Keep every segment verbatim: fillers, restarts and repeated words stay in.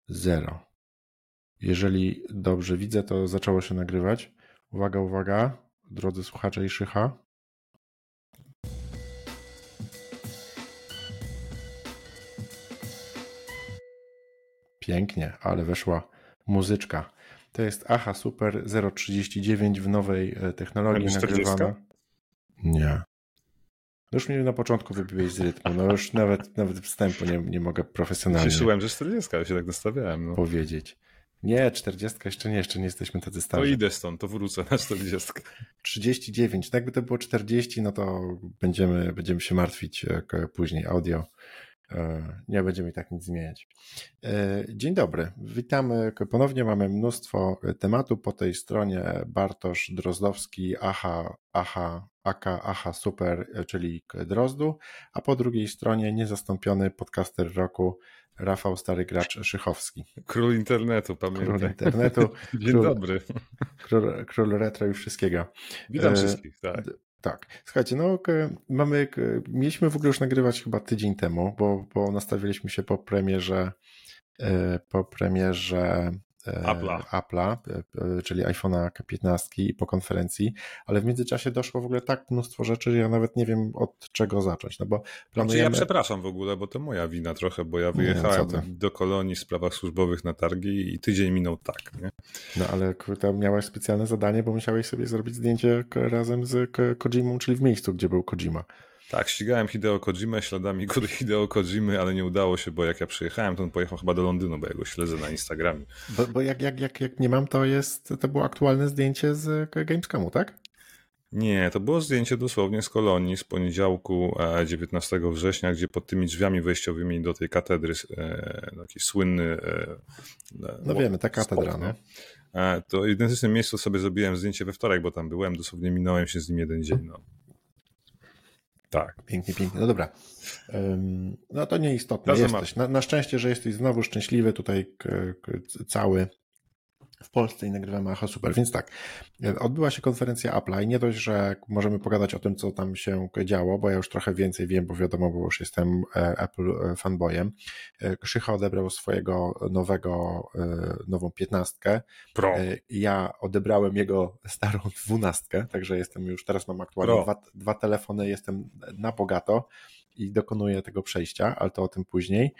Zero. Jeżeli dobrze widzę, to zaczęło się nagrywać. Uwaga, uwaga, drodzy słuchacze i szycha. Pięknie, ale weszła muzyczka. To jest Aha Super zero trzydzieści dziewięć w nowej technologii nagrywana. Nie. No już mnie na początku wybiłeś z rytmu. No już nawet, nawet wstępu nie, nie mogę profesjonalnie. Cieszyłem, że czterdzieści, ale się tak nastawiałem. No. Powiedzieć. Nie, czterdzieści jeszcze nie, jeszcze nie jesteśmy tacy starzy. To idę stąd, to wrócę na czterdzieści. trzydzieści dziewięć. No jakby to było czterdzieści, no to będziemy, będziemy się martwić później audio. Nie będziemy i tak nic zmieniać. Dzień dobry, witamy ponownie, mamy mnóstwo tematu po tej stronie Bartosz Drozdowski, Aha, Aha, Aka, Aha Super, czyli Drozdu, a po drugiej stronie niezastąpiony podcaster roku Rafał Stary Gracz Szychowski. Król internetu, pamiętaj. Król internetu. Dzień król, dobry. Król, król retro i wszystkiego. Witam e, wszystkich, tak. Tak. Słuchajcie, no mamy, mieliśmy w ogóle już nagrywać chyba tydzień temu, bo, bo nastawiliśmy się po premierze po premierze Apple'a, Apple'a, czyli iPhone'a piętnaście i po konferencji, ale w międzyczasie doszło w ogóle tak mnóstwo rzeczy, że ja nawet nie wiem od czego zacząć, no bo planujemy... Znaczy ja przepraszam w ogóle, bo to moja wina trochę, bo ja wyjechałem nie, do Kolonii w sprawach służbowych na targi i tydzień minął tak, nie? No ale tam miałeś specjalne zadanie, bo musiałeś sobie zrobić zdjęcie razem z Kojimą, czyli w miejscu, gdzie był Kojima. Tak, ścigałem Hideo Kojimę śladami góry Hideo Kojimy, ale nie udało się, bo jak ja przyjechałem, to on pojechał chyba do Londynu, bo ja go śledzę na Instagramie. Bo, bo jak, jak, jak, jak nie mam, to jest, to było aktualne zdjęcie z Gamescomu, tak? Nie, to było zdjęcie dosłownie z Kolonii z poniedziałku dziewiętnastego września, gdzie pod tymi drzwiami wejściowymi do tej katedry, taki słynny... No wiemy, ta katedra, spot, no. To w identycznym miejscu sobie zrobiłem zdjęcie we wtorek, bo tam byłem, dosłownie minąłem się z nim jeden dzień, no. Tak. Pięknie, pięknie. No dobra. No to nieistotne jesteś. Na, na szczęście, że jesteś znowu szczęśliwy tutaj k, k, cały w Polsce i nagrywamy Aha Super. Więc tak, odbyła się konferencja Apple'a i nie dość, że możemy pogadać o tym, co tam się działo, bo ja już trochę więcej wiem, bo wiadomo, bo już jestem Apple fanboyem. Krzycha odebrał swojego nowego, nową piętnastkę. Pro. Ja odebrałem jego starą dwunastkę, także jestem już, teraz mam aktualnie dwa, dwa telefony, jestem na bogato i dokonuję tego przejścia, ale to o tym później.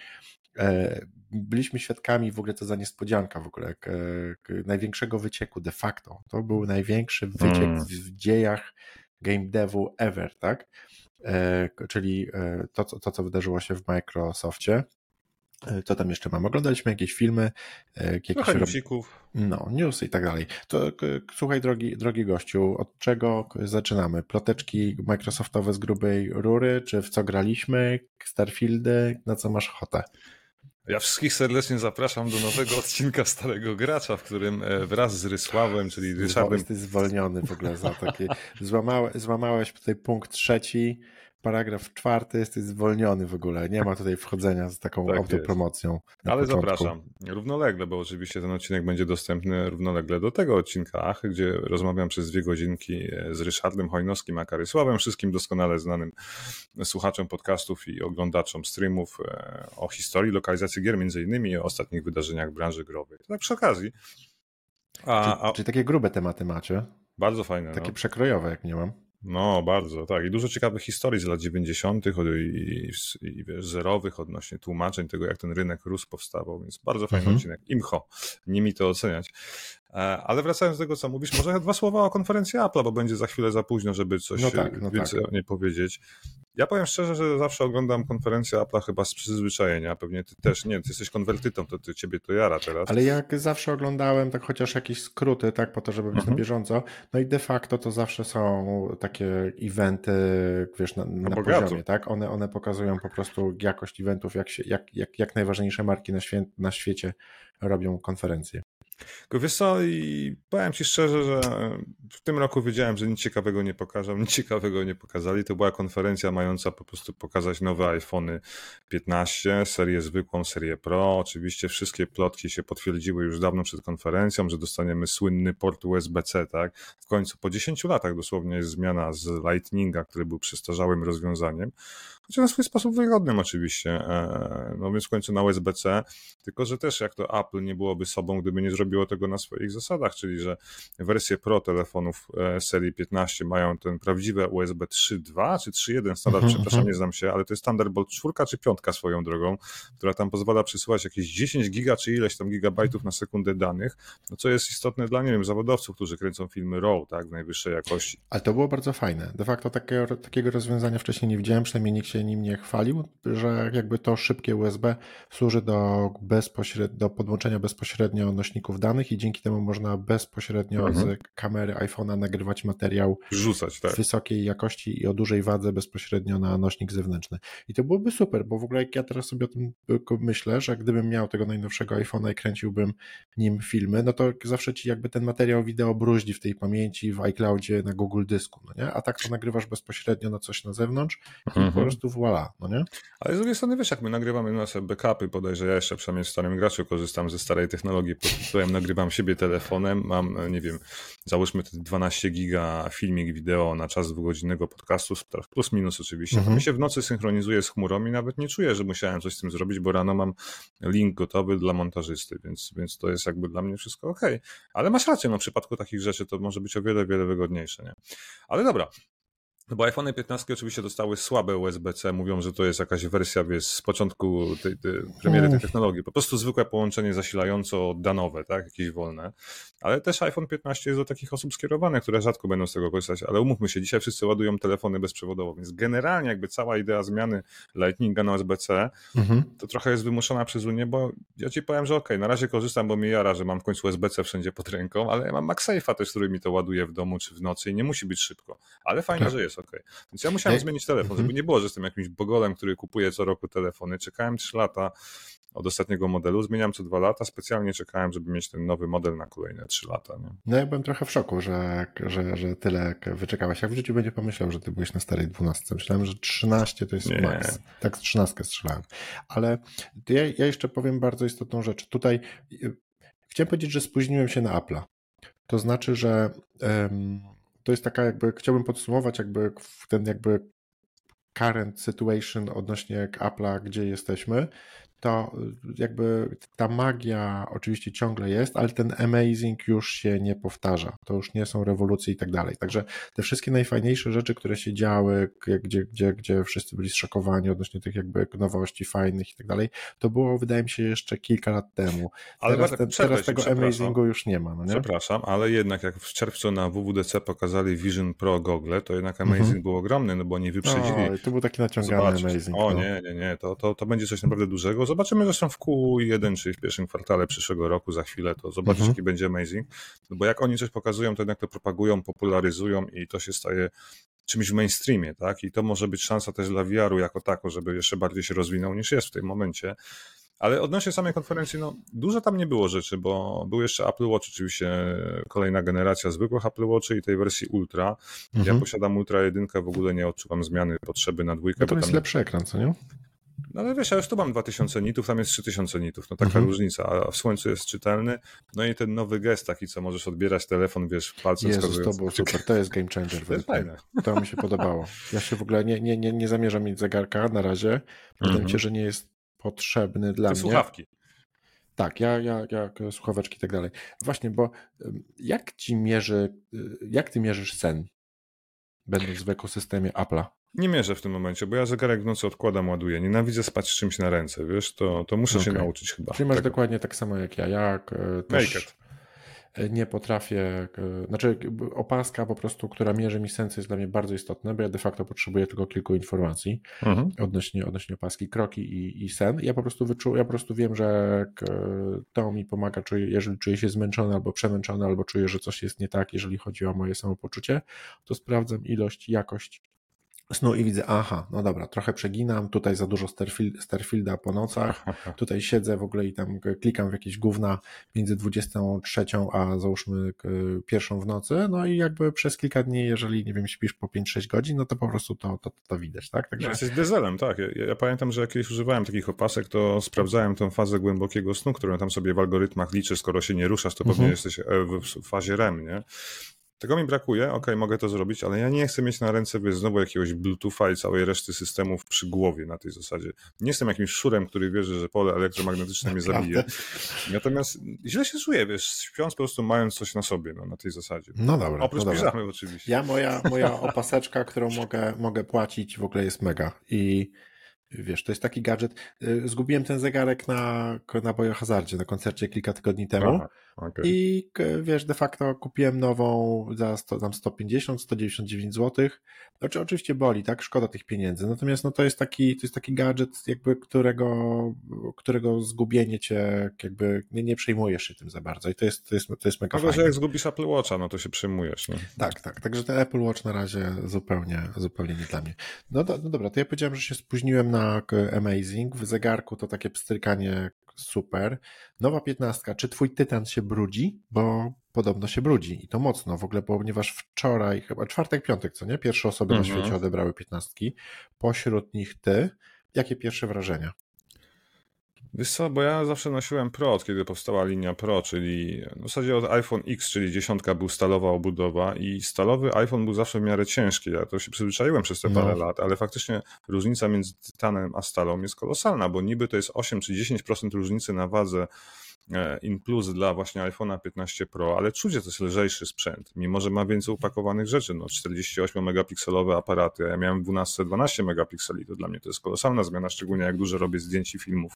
Byliśmy świadkami w ogóle, co za niespodzianka w ogóle, k, k, największego wycieku de facto. To był największy wyciek mm. w, w dziejach game devu ever, tak? E, czyli to, to, co wydarzyło się w Microsoftie. Co tam jeszcze mam? Oglądaliśmy jakieś filmy. Jakieś Trochę newsików. No, news i tak dalej. To słuchaj, drogi, drogi gościu, od czego zaczynamy? Ploteczki Microsoftowe z grubej rury, czy w co graliśmy? Starfieldy? Na co masz ochotę? Ja wszystkich serdecznie zapraszam do nowego odcinka Starego Gracza, w którym wraz z Rysławem, czyli Ryszardem... Jesteś zwolniony w ogóle za takie... Złamałeś, złamałeś tutaj punkt trzeci, paragraf czwarty, jesteś zwolniony w ogóle. Nie ma tutaj wchodzenia z taką tak autopromocją. Ale początku. Zapraszam równolegle, bo oczywiście ten odcinek będzie dostępny równolegle do tego odcinka Achy, gdzie rozmawiam przez dwie godzinki z Ryszardem Hojnowskim, aka Rysławem, wszystkim doskonale znanym słuchaczom podcastów i oglądaczom streamów o historii lokalizacji gier, między innymi i o ostatnich wydarzeniach w branży growej. Tak przy okazji. A, czyli, a... czyli takie grube tematy macie? Bardzo fajne. Takie no. przekrojowe, jak nie mam. No, bardzo, tak. I dużo ciekawych historii z lat dziewięćdziesiątych i, i, i wiesz, zerowych odnośnie tłumaczeń tego, jak ten rynek rósł, powstawał, więc bardzo fajny mhm. odcinek. Imcho, nie mi to oceniać. Ale wracając do tego, co mówisz, może dwa słowa o konferencji Apple'a, bo będzie za chwilę za późno, żeby coś no tak, no więcej tak. o niej powiedzieć. Ja powiem szczerze, że zawsze oglądam konferencję Apple'a chyba z przyzwyczajenia, pewnie ty też, nie, ty jesteś konwertytą, to ty, ciebie to jara teraz. Ale jak zawsze oglądałem tak chociaż jakieś skróty, tak, po to, żeby być mhm. na bieżąco, no i de facto to zawsze są takie eventy, wiesz, na, na poziomie, tak, one, one pokazują po prostu jakość eventów, jak, się, jak, jak, jak najważniejsze marki na, świe, na świecie robią konferencje. Wiesz co, i powiem ci szczerze, że w tym roku wiedziałem, że nic ciekawego nie pokażą, nic ciekawego nie pokazali. To była konferencja mająca po prostu pokazać nowe iPhony piętnaście, serię zwykłą, serię Pro. Oczywiście wszystkie plotki się potwierdziły już dawno przed konferencją, że dostaniemy słynny port U S B C, tak? W końcu po dziesięciu latach dosłownie jest zmiana z Lightninga, który był przestarzałym rozwiązaniem, chociaż na swój sposób wygodnym oczywiście, no więc w końcu na U S B C, tylko że też jak to Apple nie byłoby sobą, gdyby nie zrobiło tego na swoich zasadach, czyli że wersje Pro telefonów serii piętnaście mają ten prawdziwe U S B trzy kropka dwa czy trzy kropka jeden standard, uh-huh, przepraszam, nie znam się, ale to jest Thunderbolt cztery czy pięć swoją drogą, która tam pozwala przesyłać jakieś dziesięć giga czy ileś tam gigabajtów na sekundę danych, no co jest istotne dla, nie wiem, zawodowców, którzy kręcą filmy RAW, tak, w najwyższej jakości. Ale to było bardzo fajne. De facto takiego, takiego rozwiązania wcześniej nie widziałem, przynajmniej nikt się nim nie chwalił, że jakby to szybkie U S B służy do, bezpośred... do podłączenia bezpośrednio nośników danych i dzięki temu można bezpośrednio mhm. z kamery iPhone'a nagrywać materiał Rzucać, tak. wysokiej jakości i o dużej wadze bezpośrednio na nośnik zewnętrzny. I to byłoby super, bo w ogóle jak ja teraz sobie o tym myślę, że gdybym miał tego najnowszego iPhone'a i kręciłbym nim filmy, no to zawsze ci jakby ten materiał wideo bruździ w tej pamięci, w iCloudzie, na Google Dysku, no nie? A tak to nagrywasz bezpośrednio na coś na zewnątrz i mhm. po prostu voilà, no nie? Ale z drugiej strony wiesz, jak my nagrywamy nasze backupy, bodajże ja jeszcze przynajmniej w starym graczu korzystam ze starej technologii, pod tytułem nagrywam siebie telefonem, mam, nie wiem, załóżmy te dwanaście giga filmik wideo na czas dwugodzinnego podcastu, plus minus oczywiście, mhm. to mi się w nocy synchronizuje z chmurą i nawet nie czuję, że musiałem coś z tym zrobić, bo rano mam link gotowy dla montażysty, więc, więc to jest jakby dla mnie wszystko okej. Okay. Ale masz rację, no w przypadku takich rzeczy to może być o wiele, wiele wygodniejsze, nie? Ale dobra. No bo iPhone piętnaście oczywiście dostały słabe U S B C, mówią, że to jest jakaś wersja, wiesz, z początku tej, tej premiery tej technologii, po prostu zwykłe połączenie zasilająco-danowe, tak, jakieś wolne, ale też iPhone piętnaście jest do takich osób skierowane, które rzadko będą z tego korzystać, ale umówmy się, dzisiaj wszyscy ładują telefony bezprzewodowo, więc generalnie jakby cała idea zmiany Lightninga na U S B C, mhm. to trochę jest wymuszona przez Unię, bo ja ci powiem, że okej, okay, na razie korzystam, bo mnie jara, że mam w końcu U S B C wszędzie pod ręką, ale ja mam MagSafe'a też, który mi to ładuje w domu czy w nocy i nie musi być szybko, ale fajnie, tak. że jest. Okay. Więc ja musiałem Ej. zmienić telefon, żeby nie było, że jestem jakimś bogolem, który kupuje co roku telefony. Czekałem trzy lata od ostatniego modelu, zmieniam co dwa lata, specjalnie czekałem, żeby mieć ten nowy model na kolejne trzy lata. Nie? No ja byłem trochę w szoku, że, że, że tyle wyczekałeś. Jak w życiu będzie pomyślał, że ty byłeś na starej dwunastce. Myślałem, że trzynaście to jest nie. max. Tak z trzynastkę strzelałem. Ale ja, ja jeszcze powiem bardzo istotną rzecz. Tutaj chciałem powiedzieć, że spóźniłem się na Apple'a. To znaczy, że um, to jest taka jakby, chciałbym podsumować jakby ten jakby current situation odnośnie Apple'a, gdzie jesteśmy, to jakby ta magia oczywiście ciągle jest, ale ten amazing już się nie powtarza. To już nie są rewolucje i tak dalej. Także te wszystkie najfajniejsze rzeczy, które się działy, gdzie, gdzie, gdzie wszyscy byli zszokowani odnośnie tych jakby nowości fajnych i tak dalej, to było, wydaje mi się, jeszcze kilka lat temu. Ale teraz, tak, te, teraz tego amazingu już nie ma. No nie? Przepraszam, ale jednak jak w czerwcu na W W D C pokazali Vision Pro gogle, to jednak amazing mhm. był ogromny, no bo oni wyprzedzili. O, to był taki naciągany Zobaczyć. amazing. O no. nie, nie, nie, to, to, to będzie coś naprawdę dużego. Zobaczymy zresztą w Q jeden, czyli w pierwszym kwartale przyszłego roku, za chwilę, to zobaczysz, mhm. jaki będzie amazing. No bo jak oni coś pokazują, to jednak to propagują, popularyzują i to się staje czymś w mainstreamie, tak? I to może być szansa też dla V R-u jako tako, żeby jeszcze bardziej się rozwinął niż jest w tym momencie. Ale odnośnie samej konferencji, no dużo tam nie było rzeczy, bo był jeszcze Apple Watch, oczywiście kolejna generacja zwykłych Apple Watchy i tej wersji Ultra. Mhm. Ja posiadam Ultra jeden, w ogóle nie odczuwam zmiany potrzeby na dwójkę. No to bo jest tam... lepszy ekran, co nie? No ale wiesz, ja już tu mam dwa tysiące nitów, tam jest trzy tysiące nitów, no taka mhm. różnica, a w słońcu jest czytelny, no i ten nowy gest taki, co możesz odbierać telefon, wiesz, palcem Jezus, wskazując. To było super, to jest game changer. To jest fajne. To mi się podobało. Ja się w ogóle nie, nie, nie, nie zamierzam mieć zegarka na razie, wydaje mi się, że nie jest potrzebny dla Te mnie. słuchawki. Tak, ja, ja, ja, słuchaweczki i tak dalej. Właśnie, bo jak ci mierzy, jak ty mierzysz sen, będąc w ekosystemie Apple'a? Nie mierzę w tym momencie, bo ja zegarek w nocy odkładam, ładuję. Nienawidzę spać z czymś na ręce, wiesz, to, to muszę okay. się nauczyć chyba. Czyli masz tego. Dokładnie tak samo jak ja. Ja też Naked. nie potrafię, znaczy opaska po prostu, która mierzy mi sens, jest dla mnie bardzo istotna, bo ja de facto potrzebuję tylko kilku informacji mhm. odnośnie, odnośnie opaski, kroki i, i sen. Ja po prostu wyczu, ja po prostu wiem, że to mi pomaga, czuję, jeżeli czuję się zmęczony albo przemęczony, albo czuję, że coś jest nie tak, jeżeli chodzi o moje samopoczucie, to sprawdzam ilość, jakość snu i widzę, aha, no dobra, trochę przeginam, tutaj za dużo Starfield, Starfielda po nocach, tutaj siedzę w ogóle i tam klikam w jakieś gówna między dwudziestą trzecią a załóżmy pierwszą w nocy, no i jakby przez kilka dni, jeżeli, nie wiem, śpisz po pięć sześć godzin, no to po prostu to, to, to widać, tak? Także... Jesteś dezelem, tak. Ja, ja pamiętam, że jak kiedyś używałem takich opasek, to sprawdzałem tę fazę głębokiego snu, którą tam sobie w algorytmach liczy, skoro się nie ruszasz, to pewnie mhm. jesteś w fazie R E M, nie? Tego mi brakuje, okej, okay, mogę to zrobić, ale ja nie chcę mieć na ręce wiesz, znowu jakiegoś Bluetootha i całej reszty systemów przy głowie na tej zasadzie. Nie jestem jakimś szurem, który wierzy, że pole elektromagnetyczne mnie zabije. Natomiast źle się czuję, wiesz, śpiąc po prostu mając coś na sobie, no, na tej zasadzie. No dobra. Oprócz no dobra. piżamy oczywiście. Ja, moja, moja opaseczka, którą mogę, mogę płacić w ogóle jest mega i wiesz, to jest taki gadżet. Zgubiłem ten zegarek na, na Biohazardzie, na koncercie kilka tygodni temu. Aha, okay. I wiesz, de facto kupiłem nową za sto, tam sto pięćdziesiąt, sto dziewięćdziesiąt dziewięć złotych. Znaczy, oczywiście boli, tak? Szkoda tych pieniędzy. Natomiast no, to jest taki, to jest taki gadżet, jakby którego, którego zgubienie cię jakby nie, nie przejmujesz się tym za bardzo. I to jest, to jest, to jest mega fajne. fajne. Że jak zgubisz Apple Watcha, no to się przejmujesz. Nie? Tak, tak. Także ten Apple Watch na razie zupełnie, zupełnie nie dla mnie. No, do, no dobra, to ja powiedziałem, że się spóźniłem na Amazing. W zegarku to takie pstrykanie super. Nowa piętnastka. Czy twój Tytan się brudzi? Bo podobno się brudzi i to mocno w ogóle, ponieważ wczoraj, chyba czwartek, piątek, co nie? Pierwsze osoby mhm. na świecie odebrały piętnastki. Pośród nich ty. Jakie pierwsze wrażenia? Wiesz co, bo ja zawsze nosiłem Pro, od kiedy powstała linia Pro, czyli w zasadzie od iPhone X, czyli dziesiątka był stalowa obudowa i stalowy iPhone był zawsze w miarę ciężki. Ja to się przyzwyczaiłem przez te parę no. lat, ale faktycznie różnica między tytanem a stalą jest kolosalna, bo niby to jest osiem czy dziesięć procent różnicy na wadze in plus dla właśnie iPhone'a piętnaście Pro, ale czuć, że to jest lżejszy sprzęt, mimo że ma więcej upakowanych rzeczy, no czterdzieści osiem megapikselowe aparaty, a ja miałem dwanaście dwanaście megapikseli, to dla mnie to jest kolosalna zmiana, szczególnie jak dużo robię zdjęć i filmów.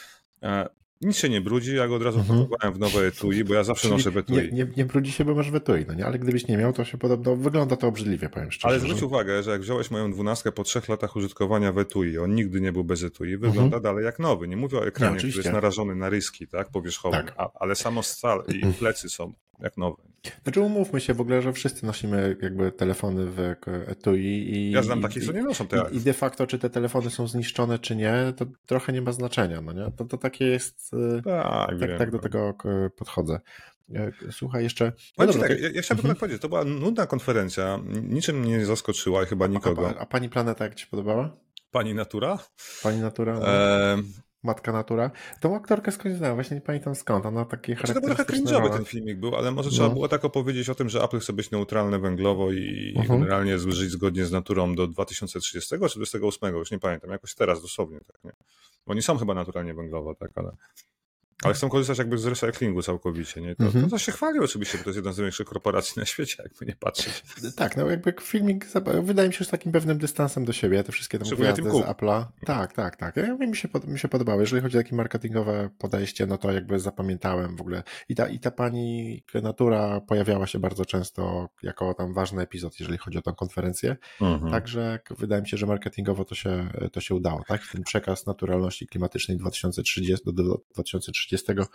Nic się nie brudzi, ja go od razu mhm. pakowałem w nowe etui, bo ja zawsze Czyli noszę w etui. Nie, nie, nie brudzi się, bo masz w etui, no nie? Ale gdybyś nie miał, to się podobno, wygląda to obrzydliwie, powiem szczerze. Ale zwróć że... uwagę, że jak wziąłeś moją dwunastkę po trzech latach użytkowania w etui, on nigdy nie był bez etui, wygląda mhm. dalej jak nowy. Nie mówię o ekranie, nie, który jest narażony na ryski, tak, powierzchowne, tak. A, ale samo stal i plecy są jak nowe. Znaczy umówmy się w ogóle, że wszyscy nosimy jakby telefony w etui i... Ja znam takich, co nie noszą teraz. I, I de facto, czy te telefony są zniszczone, czy nie, to trochę nie ma znaczenia, no nie? To, to takie jest... Tak, tak, tak do tego podchodzę. Słuchaj, jeszcze... No dobra, tak, ja, ja chciałbym mhm. tak powiedzieć, to była nudna konferencja, niczym mnie nie zaskoczyła i chyba nikogo. A, a, a pani Planeta jak ci się podobała? Pani Natura? Pani Natura, no. e... Matka Natura. Tą aktorkę skąd znałem, właśnie nie pamiętam skąd, ona takie znaczy, to był trochę cringe'owy ten filmik był, ale może no. trzeba było tak opowiedzieć o tym, że Apple chce być neutralne węglowo i uh-huh. generalnie żyć zgodnie z naturą do dwa tysiące trzydziestego czy dwudziestego ósmego, już nie pamiętam, jakoś teraz dosłownie, tak, nie? Bo oni są chyba naturalnie węglowo, tak, ale... Ale chcą korzystać jakby z recyklingu całkowicie, nie? To, mm-hmm. to się chwali oczywiście, bo to jest jedna z największych korporacji na świecie, jakby nie patrzeć. Tak, no jakby filmik wydaje mi się z takim pewnym dystansem do siebie, te wszystkie tam gwiazdy z Apple'a. Tak, tak, tak. Mi się, mi się podobało. Jeżeli chodzi o takie marketingowe podejście, no to jakby zapamiętałem w ogóle. I ta, i ta pani Natura pojawiała się bardzo często jako tam ważny epizod, jeżeli chodzi o tę konferencję. Mm-hmm. Także wydaje mi się, że marketingowo to się, to się udało, tak? Ten przekaz naturalności klimatycznej dwa tysiące trzydziestego do dwa tysiące trzydziestego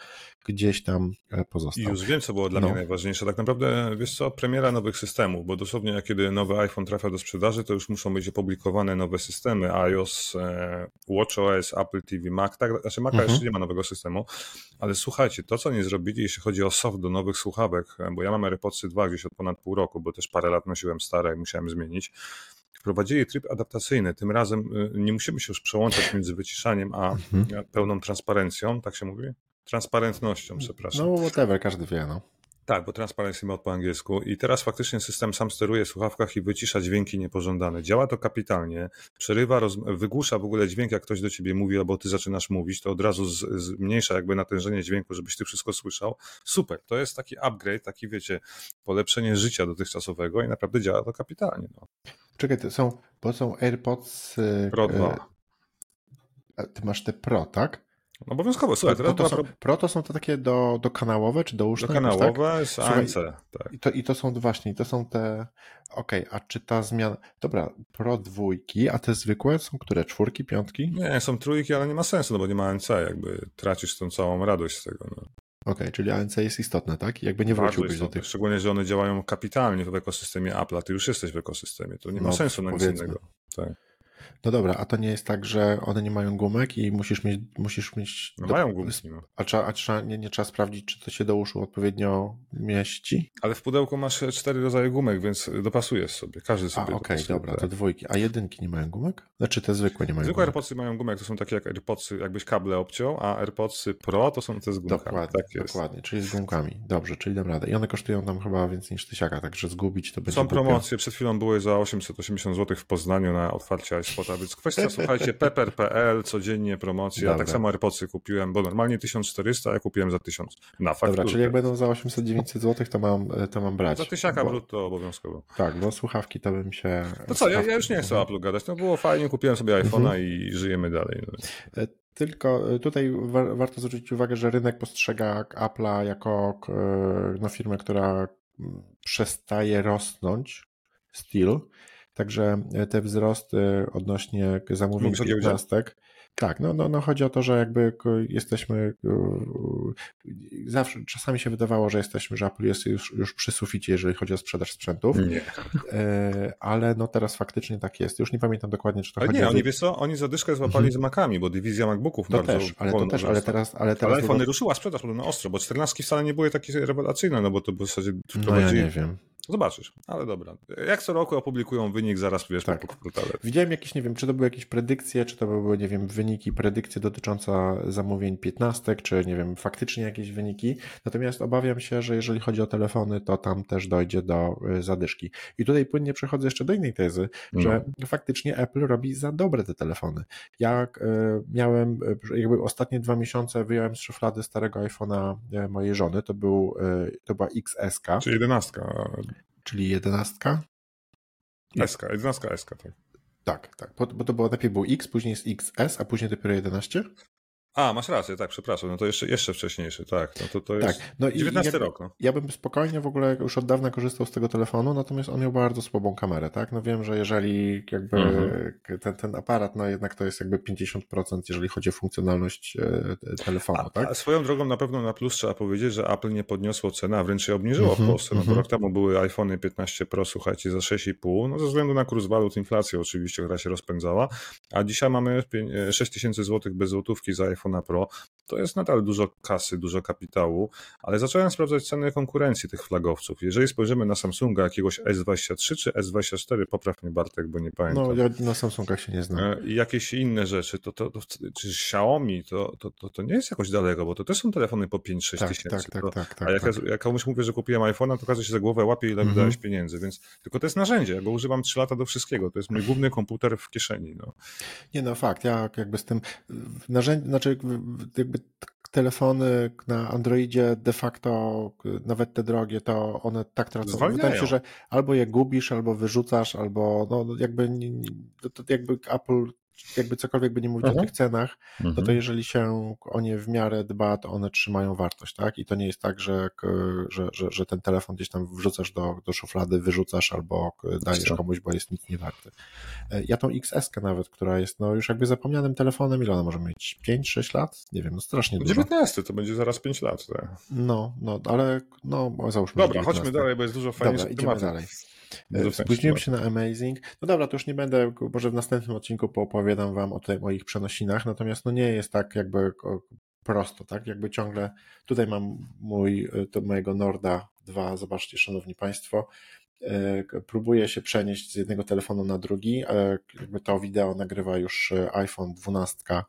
gdzieś tam pozostał. I już wiem, co było dla no. mnie najważniejsze. Tak naprawdę, wiesz co, premiera nowych systemów, bo dosłownie kiedy nowy iPhone trafia do sprzedaży, to już muszą być opublikowane nowe systemy, iOS, WatchOS, Apple T V, Mac, tak, znaczy Maca mhm. jeszcze nie ma nowego systemu, ale słuchajcie, to co nie zrobili, jeśli chodzi o soft do nowych słuchawek, bo ja mam AirPodsy dwa gdzieś od ponad pół roku, bo też parę lat nosiłem stare i musiałem zmienić, wprowadzili tryb adaptacyjny. Tym razem nie musimy się już przełączać między wyciszaniem a mhm. pełną transparencją, tak się mówi? Transparentnością, przepraszam. No whatever, każdy wie, no. Tak, bo transparency mode po angielsku i teraz faktycznie system sam steruje w słuchawkach i wycisza dźwięki niepożądane. Działa to kapitalnie, przerywa, roz... wygłusza w ogóle dźwięk, jak ktoś do ciebie mówi albo ty zaczynasz mówić, to od razu z... zmniejsza jakby natężenie dźwięku, żebyś ty wszystko słyszał. Super, to jest taki upgrade, taki wiecie, polepszenie życia dotychczasowego i naprawdę działa to kapitalnie. No. Czekaj, to są, bo są AirPods Pro dwa. E, ty masz te Pro, tak? Obowiązkowo, słuchaj. Pro, to są, pro... pro to są to takie do, do kanałowe, czy do uszne? Do kanałowe, tak? Z A N C, tak. I to, I to są właśnie, i to są te, okej, okay, a czy ta zmiana, dobra, Pro dwójki, a te zwykłe są które, czwórki, piątki? Nie, są trójki, ale nie ma sensu, no bo nie ma A N C, jakby tracisz tą całą radość z tego, no. Okej, okay, czyli A N C jest istotne, tak? I jakby nie wróciłbyś do tych... Szczególnie, że one działają kapitalnie w ekosystemie Apple'a, ty już jesteś w ekosystemie, to nie ma no, sensu na nic innego. Tak. No dobra, a to nie jest tak, że one nie mają gumek i musisz mieć... Musisz mieć No do... mają gumki, no. A, trzeba, a trzeba, nie, nie trzeba sprawdzić, czy to się do uszu odpowiednio mieści? Ale w pudełku masz cztery rodzaje gumek, więc dopasujesz sobie. Każdy sobie A, okej, dopasuje, dobra, tak. to dwójki. A jedynki nie mają gumek? Znaczy te zwykłe nie mają Zwykłe gumek? AirPodsy mają gumek, to są takie jak AirPodsy, jakbyś kable obciął, a AirPodsy Pro to są te z gumkami. Dokładnie, Tak jest. dokładnie, czyli z gumkami. Dobrze, czyli dam radę. I one kosztują tam chyba więcej niż tysiaka, także zgubić to będzie Są głupio. promocje, przed chwilą były za osiemset osiemdziesiąt złotych w Poznaniu na otwarcie iSpota, więc kwestia, słuchajcie, pepper kropka p l, codziennie promocje, ja tak samo AirPodsy kupiłem, bo normalnie tysiąc czterysta, a ja kupiłem za tysiąc na fakturkę. Dobra, czyli jak będą za osiemset dziewięćset złotych, to mam, to mam brać. Za tysiaka bo, brutto obowiązkowo. Tak, bo słuchawki to bym się... To co, ja, ja już nie chcę o mhm. Apple'u gadać, to było fajnie, kupiłem sobie iPhone'a mhm. i żyjemy dalej. Tylko tutaj wa- warto zwrócić uwagę, że rynek postrzega Apple'a jako no, firmę, która przestaje rosnąć, still, także te wzrosty odnośnie zamówień piętnastek, tak, no, no, no chodzi o to, że jakby jesteśmy zawsze, czasami się wydawało, że jesteśmy, że Apple jest już, już przy suficie, jeżeli chodzi o sprzedaż sprzętów. Nie. Ale no teraz faktycznie tak jest. Już nie pamiętam dokładnie, czy to ale chodzi nie, o... oni wiesz co, oni zadyszkę złapali mhm. z Macami, bo dywizja MacBooków to bardzo też, ale to też, ale teraz, ale teraz... Ale iPhone no... ruszyła sprzedaż podobno ostro, bo czternastki wcale nie były takie rewelacyjne, no bo to w zasadzie no ja nie wiem. Zobaczysz, ale dobra. Jak co roku opublikują wynik, zaraz wiesz, tak. po portale. Widziałem jakieś, nie wiem, czy to były jakieś predykcje, czy to były, nie wiem, wyniki, predykcje dotyczące zamówień piętnastek, czy nie wiem, faktycznie jakieś wyniki. Natomiast obawiam się, że jeżeli chodzi o telefony, to tam też dojdzie do zadyszki. I tutaj płynnie przechodzę jeszcze do innej tezy, no. że faktycznie Apple robi za dobre te telefony. Jak y, miałem, jakby ostatnie dwa miesiące wyjąłem z szuflady starego iPhone'a mojej żony, to był, y, to była X S ka. Czyli jedenastka. Czyli jedenastka? S ka, jedenastka S ka, tak. Tak, tak, bo, bo to było najpierw był X, później jest X S, a później dopiero jedenaście? A, masz rację, tak, przepraszam, no to jeszcze, jeszcze wcześniejszy, tak, no to, to jest tak, no dziewiętnasty i rok. No. Ja bym spokojnie w ogóle już od dawna korzystał z tego telefonu, natomiast on miał bardzo słabą kamerę, tak, no wiem, że jeżeli jakby mm-hmm. ten, ten aparat, no jednak to jest jakby pięćdziesiąt procent, jeżeli chodzi o funkcjonalność telefonu, a, tak. A swoją drogą na pewno na plus trzeba powiedzieć, że Apple nie podniosło ceny, a wręcz je obniżyło mm-hmm. w Polsce, no bo mm-hmm. rok temu były iPhony piętnaście Pro, słuchajcie, za sześć i pół, no ze względu na kurs walut, inflację oczywiście, która się rozpędzała, a dzisiaj mamy sześć tysięcy złotych bez złotówki za iPhone'a Pro. To jest nadal dużo kasy, dużo kapitału, ale zacząłem sprawdzać ceny konkurencji tych flagowców. Jeżeli spojrzymy na Samsunga jakiegoś S dwadzieścia trzy czy S dwadzieścia cztery, poprawnie Bartek, bo nie pamiętam. No ja na Samsungach się nie znam. I jakieś inne rzeczy, to, to, to czy Xiaomi, to, to, to, to nie jest jakoś daleko, bo to też są telefony po pięć sześć tak, tysięcy. Tak, to, tak, tak, tak. A jak, tak. Ja, jak komuś mówię, że kupiłem iPhone'a, to każe się za głowę łapie, ile mm-hmm. wydałeś pieniędzy, więc tylko to jest narzędzie, bo używam trzy lata do wszystkiego. To jest mój główny komputer w kieszeni. No. Nie no, fakt, ja jakby z tym narzędzie, znaczy jakby telefony na Androidzie de facto, nawet te drogie, to one tak tracą. Zwalniają. Wydaje mi się, że albo je gubisz, albo wyrzucasz, albo no jakby, to, to jakby Apple, jakby cokolwiek by nie mówić uh-huh. o tych cenach, uh-huh. to, to jeżeli się o nie w miarę dba, to one trzymają wartość, tak? I to nie jest tak, że, że, że, że ten telefon gdzieś tam wrzucasz do, do szuflady, wyrzucasz albo dajesz Co? komuś, bo jest nic nie warty. Ja tą X S kę nawet, która jest no już jakby zapomnianym telefonem, ile ona może mieć? pięć sześć lat? Nie wiem, no strasznie dużo. dziewiętnaście, to będzie zaraz pięć lat. Tak? No, no, ale no załóżmy. Dobra, chodźmy dalej, bo jest dużo fajniejszych Dobra, idziemy dalej. Spóźniłem się na Amazing. No dobra, to już nie będę, może w następnym odcinku poopowiadam wam o tej moich przenosinach, natomiast no nie jest tak jakby prosto, tak? Jakby ciągle tutaj mam mój, to mojego Norda dwa, zobaczcie szanowni państwo, próbuję się przenieść z jednego telefonu na drugi, jakby to wideo nagrywa już iPhone dwanaście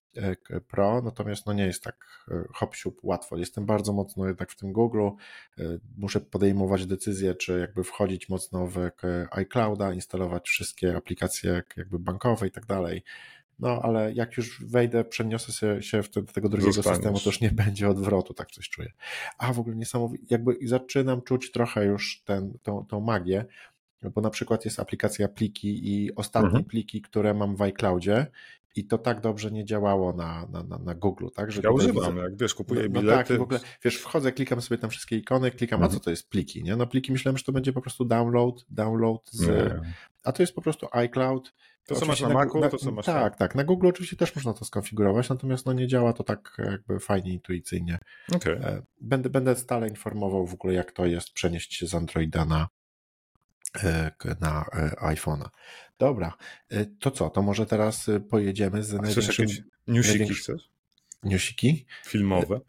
Pro, natomiast no nie jest tak hop siup łatwo. Jestem bardzo mocno jednak w tym Google'u, muszę podejmować decyzję, czy jakby wchodzić mocno w iClouda, instalować wszystkie aplikacje jakby bankowe i tak dalej. No ale jak już wejdę, przeniosę się, się w te, do tego drugiego Zostaniesz. systemu, to już nie będzie odwrotu, tak coś czuję. A w ogóle niesamowicie, jakby zaczynam czuć trochę już ten, tą, tą magię, bo na przykład jest aplikacja pliki i ostatnie mhm. pliki, które mam w iCloudzie i to tak dobrze nie działało na, na, na, na Google, tak? Że ja używam, widzę, jak wiesz, kupuję no, bilety. No tak, i w ogóle, wiesz, wchodzę, klikam sobie tam wszystkie ikony, klikam, mhm. a co to jest pliki, nie? No pliki myślałem, że to będzie po prostu download, download z... Nie. A to jest po prostu iCloud. To, co masz na Macu, to co masz Tak, tak. Na Google oczywiście też można to skonfigurować, natomiast no nie działa to tak jakby fajnie, intuicyjnie. Okay. Będę, będę stale informował w ogóle, jak to jest przenieść się z Androida na, na iPhone'a. Dobra, to co, to może teraz pojedziemy z A największym... chcesz jakieś newsiki największy... chcesz? Newsiki? Filmowe?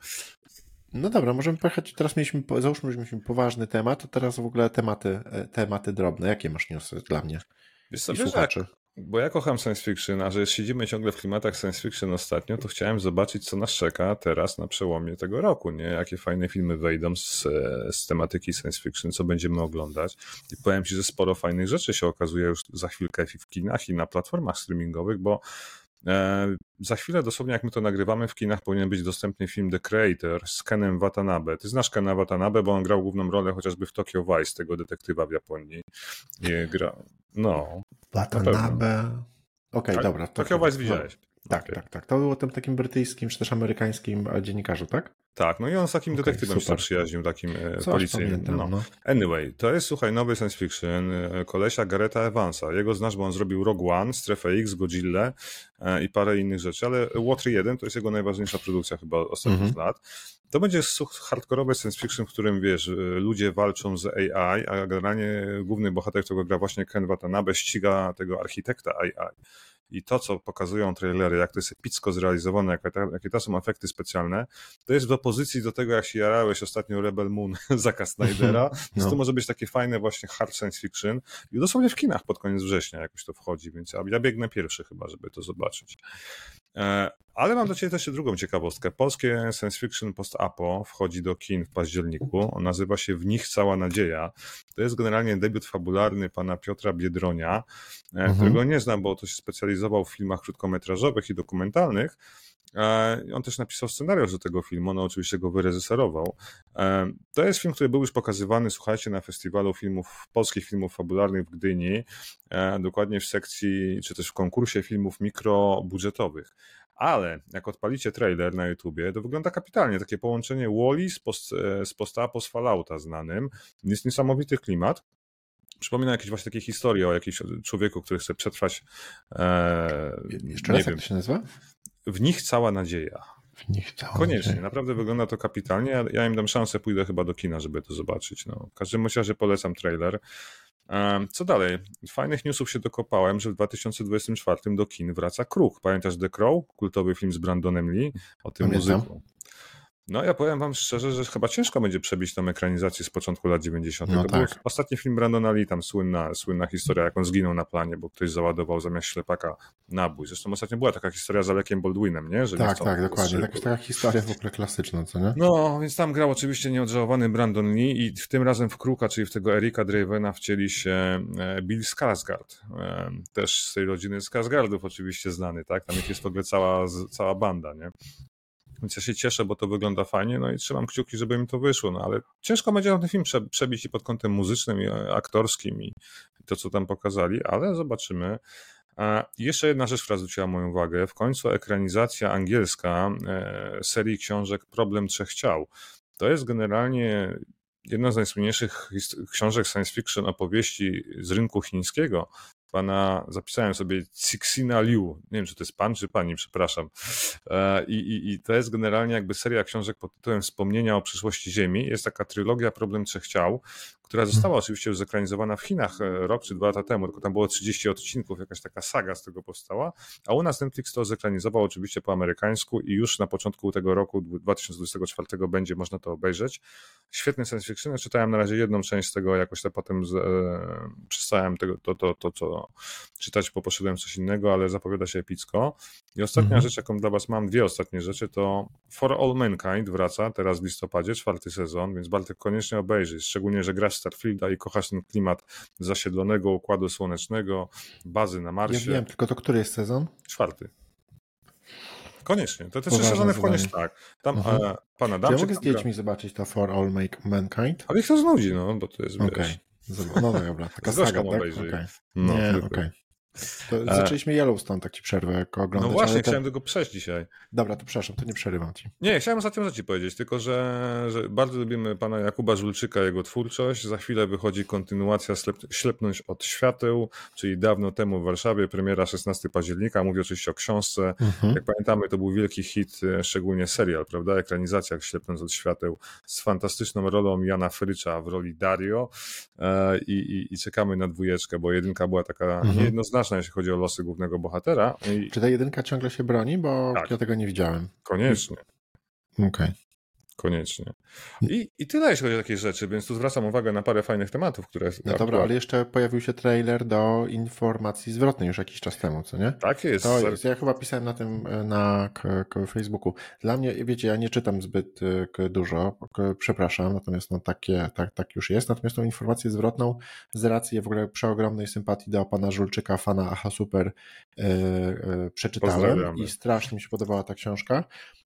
No dobra, możemy pojechać, teraz mieliśmy, załóżmy, że mieliśmy poważny temat, to teraz w ogóle tematy, tematy drobne. Jakie masz newsy dla mnie? Wiesz co, wiesz, jak, bo ja kocham science fiction, a że siedzimy ciągle w klimatach science fiction ostatnio, to chciałem zobaczyć, co nas czeka teraz na przełomie tego roku, nie? Jakie fajne filmy wejdą z, z tematyki science fiction, co będziemy oglądać. I powiem ci, że sporo fajnych rzeczy się okazuje już za chwilkę w kinach i na platformach streamingowych, bo e, za chwilę, dosłownie jak my to nagrywamy, w kinach powinien być dostępny film The Creator z Kenem Watanabe. Ty znasz Kena Watanabe, bo on grał główną rolę chociażby w Tokyo Vice, tego detektywa w Japonii. I gra... No. Watanabe. Okej, okay, tak, dobra. To Tokyo Vice widziałeś. Tak, okay. tak, tak. To było o tym takim brytyjskim, czy też amerykańskim dziennikarzu, tak? Tak, no i on z takim okay, detektywem się przyjaźnił, takim Coś policyjnym. Pamiętam, no. No. Anyway, to jest, słuchaj, nowy science fiction kolesia Garetha Evansa. Jego znasz, bo on zrobił Rogue One, Strefę X, Godzilla i parę innych rzeczy, ale Water jeden to jest jego najważniejsza produkcja chyba ostatnich mm-hmm. lat. To będzie hardkorowe science fiction, w którym, wiesz, ludzie walczą z A I, a generalnie główny bohater, którego gra właśnie Ken Watanabe, ściga tego architekta A I. I to, co pokazują trailery, jak to jest epicko zrealizowane, jakie, ta, jakie to są efekty specjalne, to jest w opozycji do tego, jak się jarałeś ostatnio Rebel Moon Zacka Snydera, więc no. to może być takie fajne właśnie hard science fiction i dosłownie w kinach pod koniec września jakoś to wchodzi, więc ja, ja biegnę pierwszy chyba, żeby to zobaczyć. E, ale mam do ciebie też drugą ciekawostkę. Polskie science fiction post-apo wchodzi do kin w październiku. On nazywa się W nich cała nadzieja. To jest generalnie debiut fabularny pana Piotra Biedronia, mhm. którego nie znam, bo to się specjalizował w filmach krótkometrażowych i dokumentalnych. On też napisał scenariusz do tego filmu, on oczywiście go wyreżyserował. To jest film, który był już pokazywany, słuchajcie, na festiwalu filmów, polskich filmów fabularnych w Gdyni, dokładnie w sekcji, czy też w konkursie filmów mikrobudżetowych. Ale jak odpalicie trailer na YouTubie, to wygląda kapitalnie. Takie połączenie Wall-E z, post, z post-apo z Fallouta znanym. Jest niesamowity klimat. Przypomina jakieś właśnie takie historie o jakimś człowieku, który chce przetrwać. E, Jeszcze raz, wiem, jak to się nazywa? W nich cała nadzieja. W nich cała Koniecznie, nadzieja. Naprawdę wygląda to kapitalnie. Ja, ja im dam szansę, pójdę chyba do kina, żeby to zobaczyć. No, w każdym razie polecam trailer. E, co dalej? Fajnych newsów się dokopałem, że w dwa tysiące dwudziestym czwartym do kin wraca Kruk. Pamiętasz The Crow? Kultowy film z Brandonem Lee o tym Pamiętam. muzyku. No ja powiem wam szczerze, że chyba ciężko będzie przebić tą ekranizację z początku lat dziewięćdziesiątych. No to tak. był ostatni film Brandona Lee, tam słynna, słynna historia, jak on zginął na planie, bo ktoś załadował zamiast ślepaka nabój. Zresztą ostatnio była taka historia z Alekiem Baldwinem, nie? Że tak, nie chcą, tak, dokładnie. Taka, taka historia w ogóle klasyczna, co nie? No, więc tam grał oczywiście nieodżałowany Brandon Lee i w tym razem w Kruka, czyli w tego Erika Dravena wcieli się Bill Skarsgård. Też z tej rodziny Skarsgårdów oczywiście znany, tak? Tam jest w ogóle cała, cała banda, nie? Więc ja się cieszę, bo to wygląda fajnie, no i trzymam kciuki, żeby im to wyszło, no ale ciężko będzie na ten film przebić i pod kątem muzycznym i aktorskim i to, co tam pokazali, ale zobaczymy. I jeszcze jedna rzecz, która zwróciła moją uwagę. W końcu ekranizacja angielska serii książek Problem Trzech Ciał. To jest generalnie jedna z najsłynniejszych książek science fiction, opowieści z rynku chińskiego. Pana, zapisałem sobie Cixina Liu, nie wiem, czy to jest pan, czy pani, przepraszam. I, i, I to jest generalnie jakby seria książek pod tytułem Wspomnienia o przyszłości Ziemi. Jest taka trylogia Problem Trzech Ciał, która została oczywiście już zekranizowana w Chinach rok czy dwa lata temu, tylko tam było trzydzieści odcinków, jakaś taka saga z tego powstała, a u nas Netflix to zekranizował oczywiście po amerykańsku i już na początku tego roku dwa tysiące dwudziestego czwartego będzie można to obejrzeć. Świetny science fiction, czytałem na razie jedną część z tego, jakoś to potem z, e, przestałem tego, to, to, to, to czytać, bo poszedłem coś innego, ale zapowiada się epicko. I ostatnia mm-hmm. rzecz, jaką dla was mam, dwie ostatnie rzeczy, to For All Mankind wraca teraz w listopadzie, czwarty sezon, więc Bartek koniecznie obejrzyj, szczególnie, że grasz Starfielda i kochasz ten klimat zasiedlonego układu słonecznego, bazy na Marsie. Ja wiem, tylko to który jest sezon? Czwarty. Koniecznie. To te trzy sezony wchłoniesz tak. Tam mhm. e, pan Adamczyk... Ja mogę z dziećmi zobaczyć to For All Mankind? Ale ich to znudzi, no, bo to jest, okay. wiesz... No dobra, taka z saga, tak? obejrzyj. Okay. No, nie, okej. Okay. To zaczęliśmy Yellowstone, tak ci przerwę, jako oglądać. No właśnie, ale chciałem to... tego przejść dzisiaj. Dobra, to przepraszam, to nie przerywam ci. Nie, chciałem ostatnią rzecz ci powiedzieć, tylko że, że bardzo lubimy pana Jakuba Żulczyka, jego twórczość. Za chwilę wychodzi kontynuacja Ślep, Ślepnąć od świateł, czyli dawno temu w Warszawie, premiera szesnastego października. Mówię oczywiście o książce. Mhm. Jak pamiętamy, to był wielki hit, szczególnie serial, prawda? Ekranizacja jak Ślepnąc od świateł z fantastyczną rolą Jana Frycza w roli Dario i, i, i czekamy na dwójeczkę, bo jedynka była taka mhm. niejednoznaczna, jeśli chodzi o losy głównego bohatera. I... Czy ta jedynka ciągle się broni? Bo tak. ja tego nie widziałem. Koniecznie. Okej. Okay. Koniecznie. I, I tyle, jeśli chodzi o takie rzeczy, więc tu zwracam uwagę na parę fajnych tematów, które... No dobra, ale jeszcze pojawił się trailer do informacji zwrotnej już jakiś czas temu, co nie? Tak jest. To jest. Ja chyba pisałem na tym na k- k- Facebooku. Dla mnie, wiecie, ja nie czytam zbyt k- dużo, k- przepraszam, natomiast no takie, tak, tak już jest. Natomiast tą informację zwrotną z racji w ogóle przeogromnej sympatii do pana Żulczyka, fana Aha Super, yy, yy, przeczytałem i strasznie mi się podobała ta książka.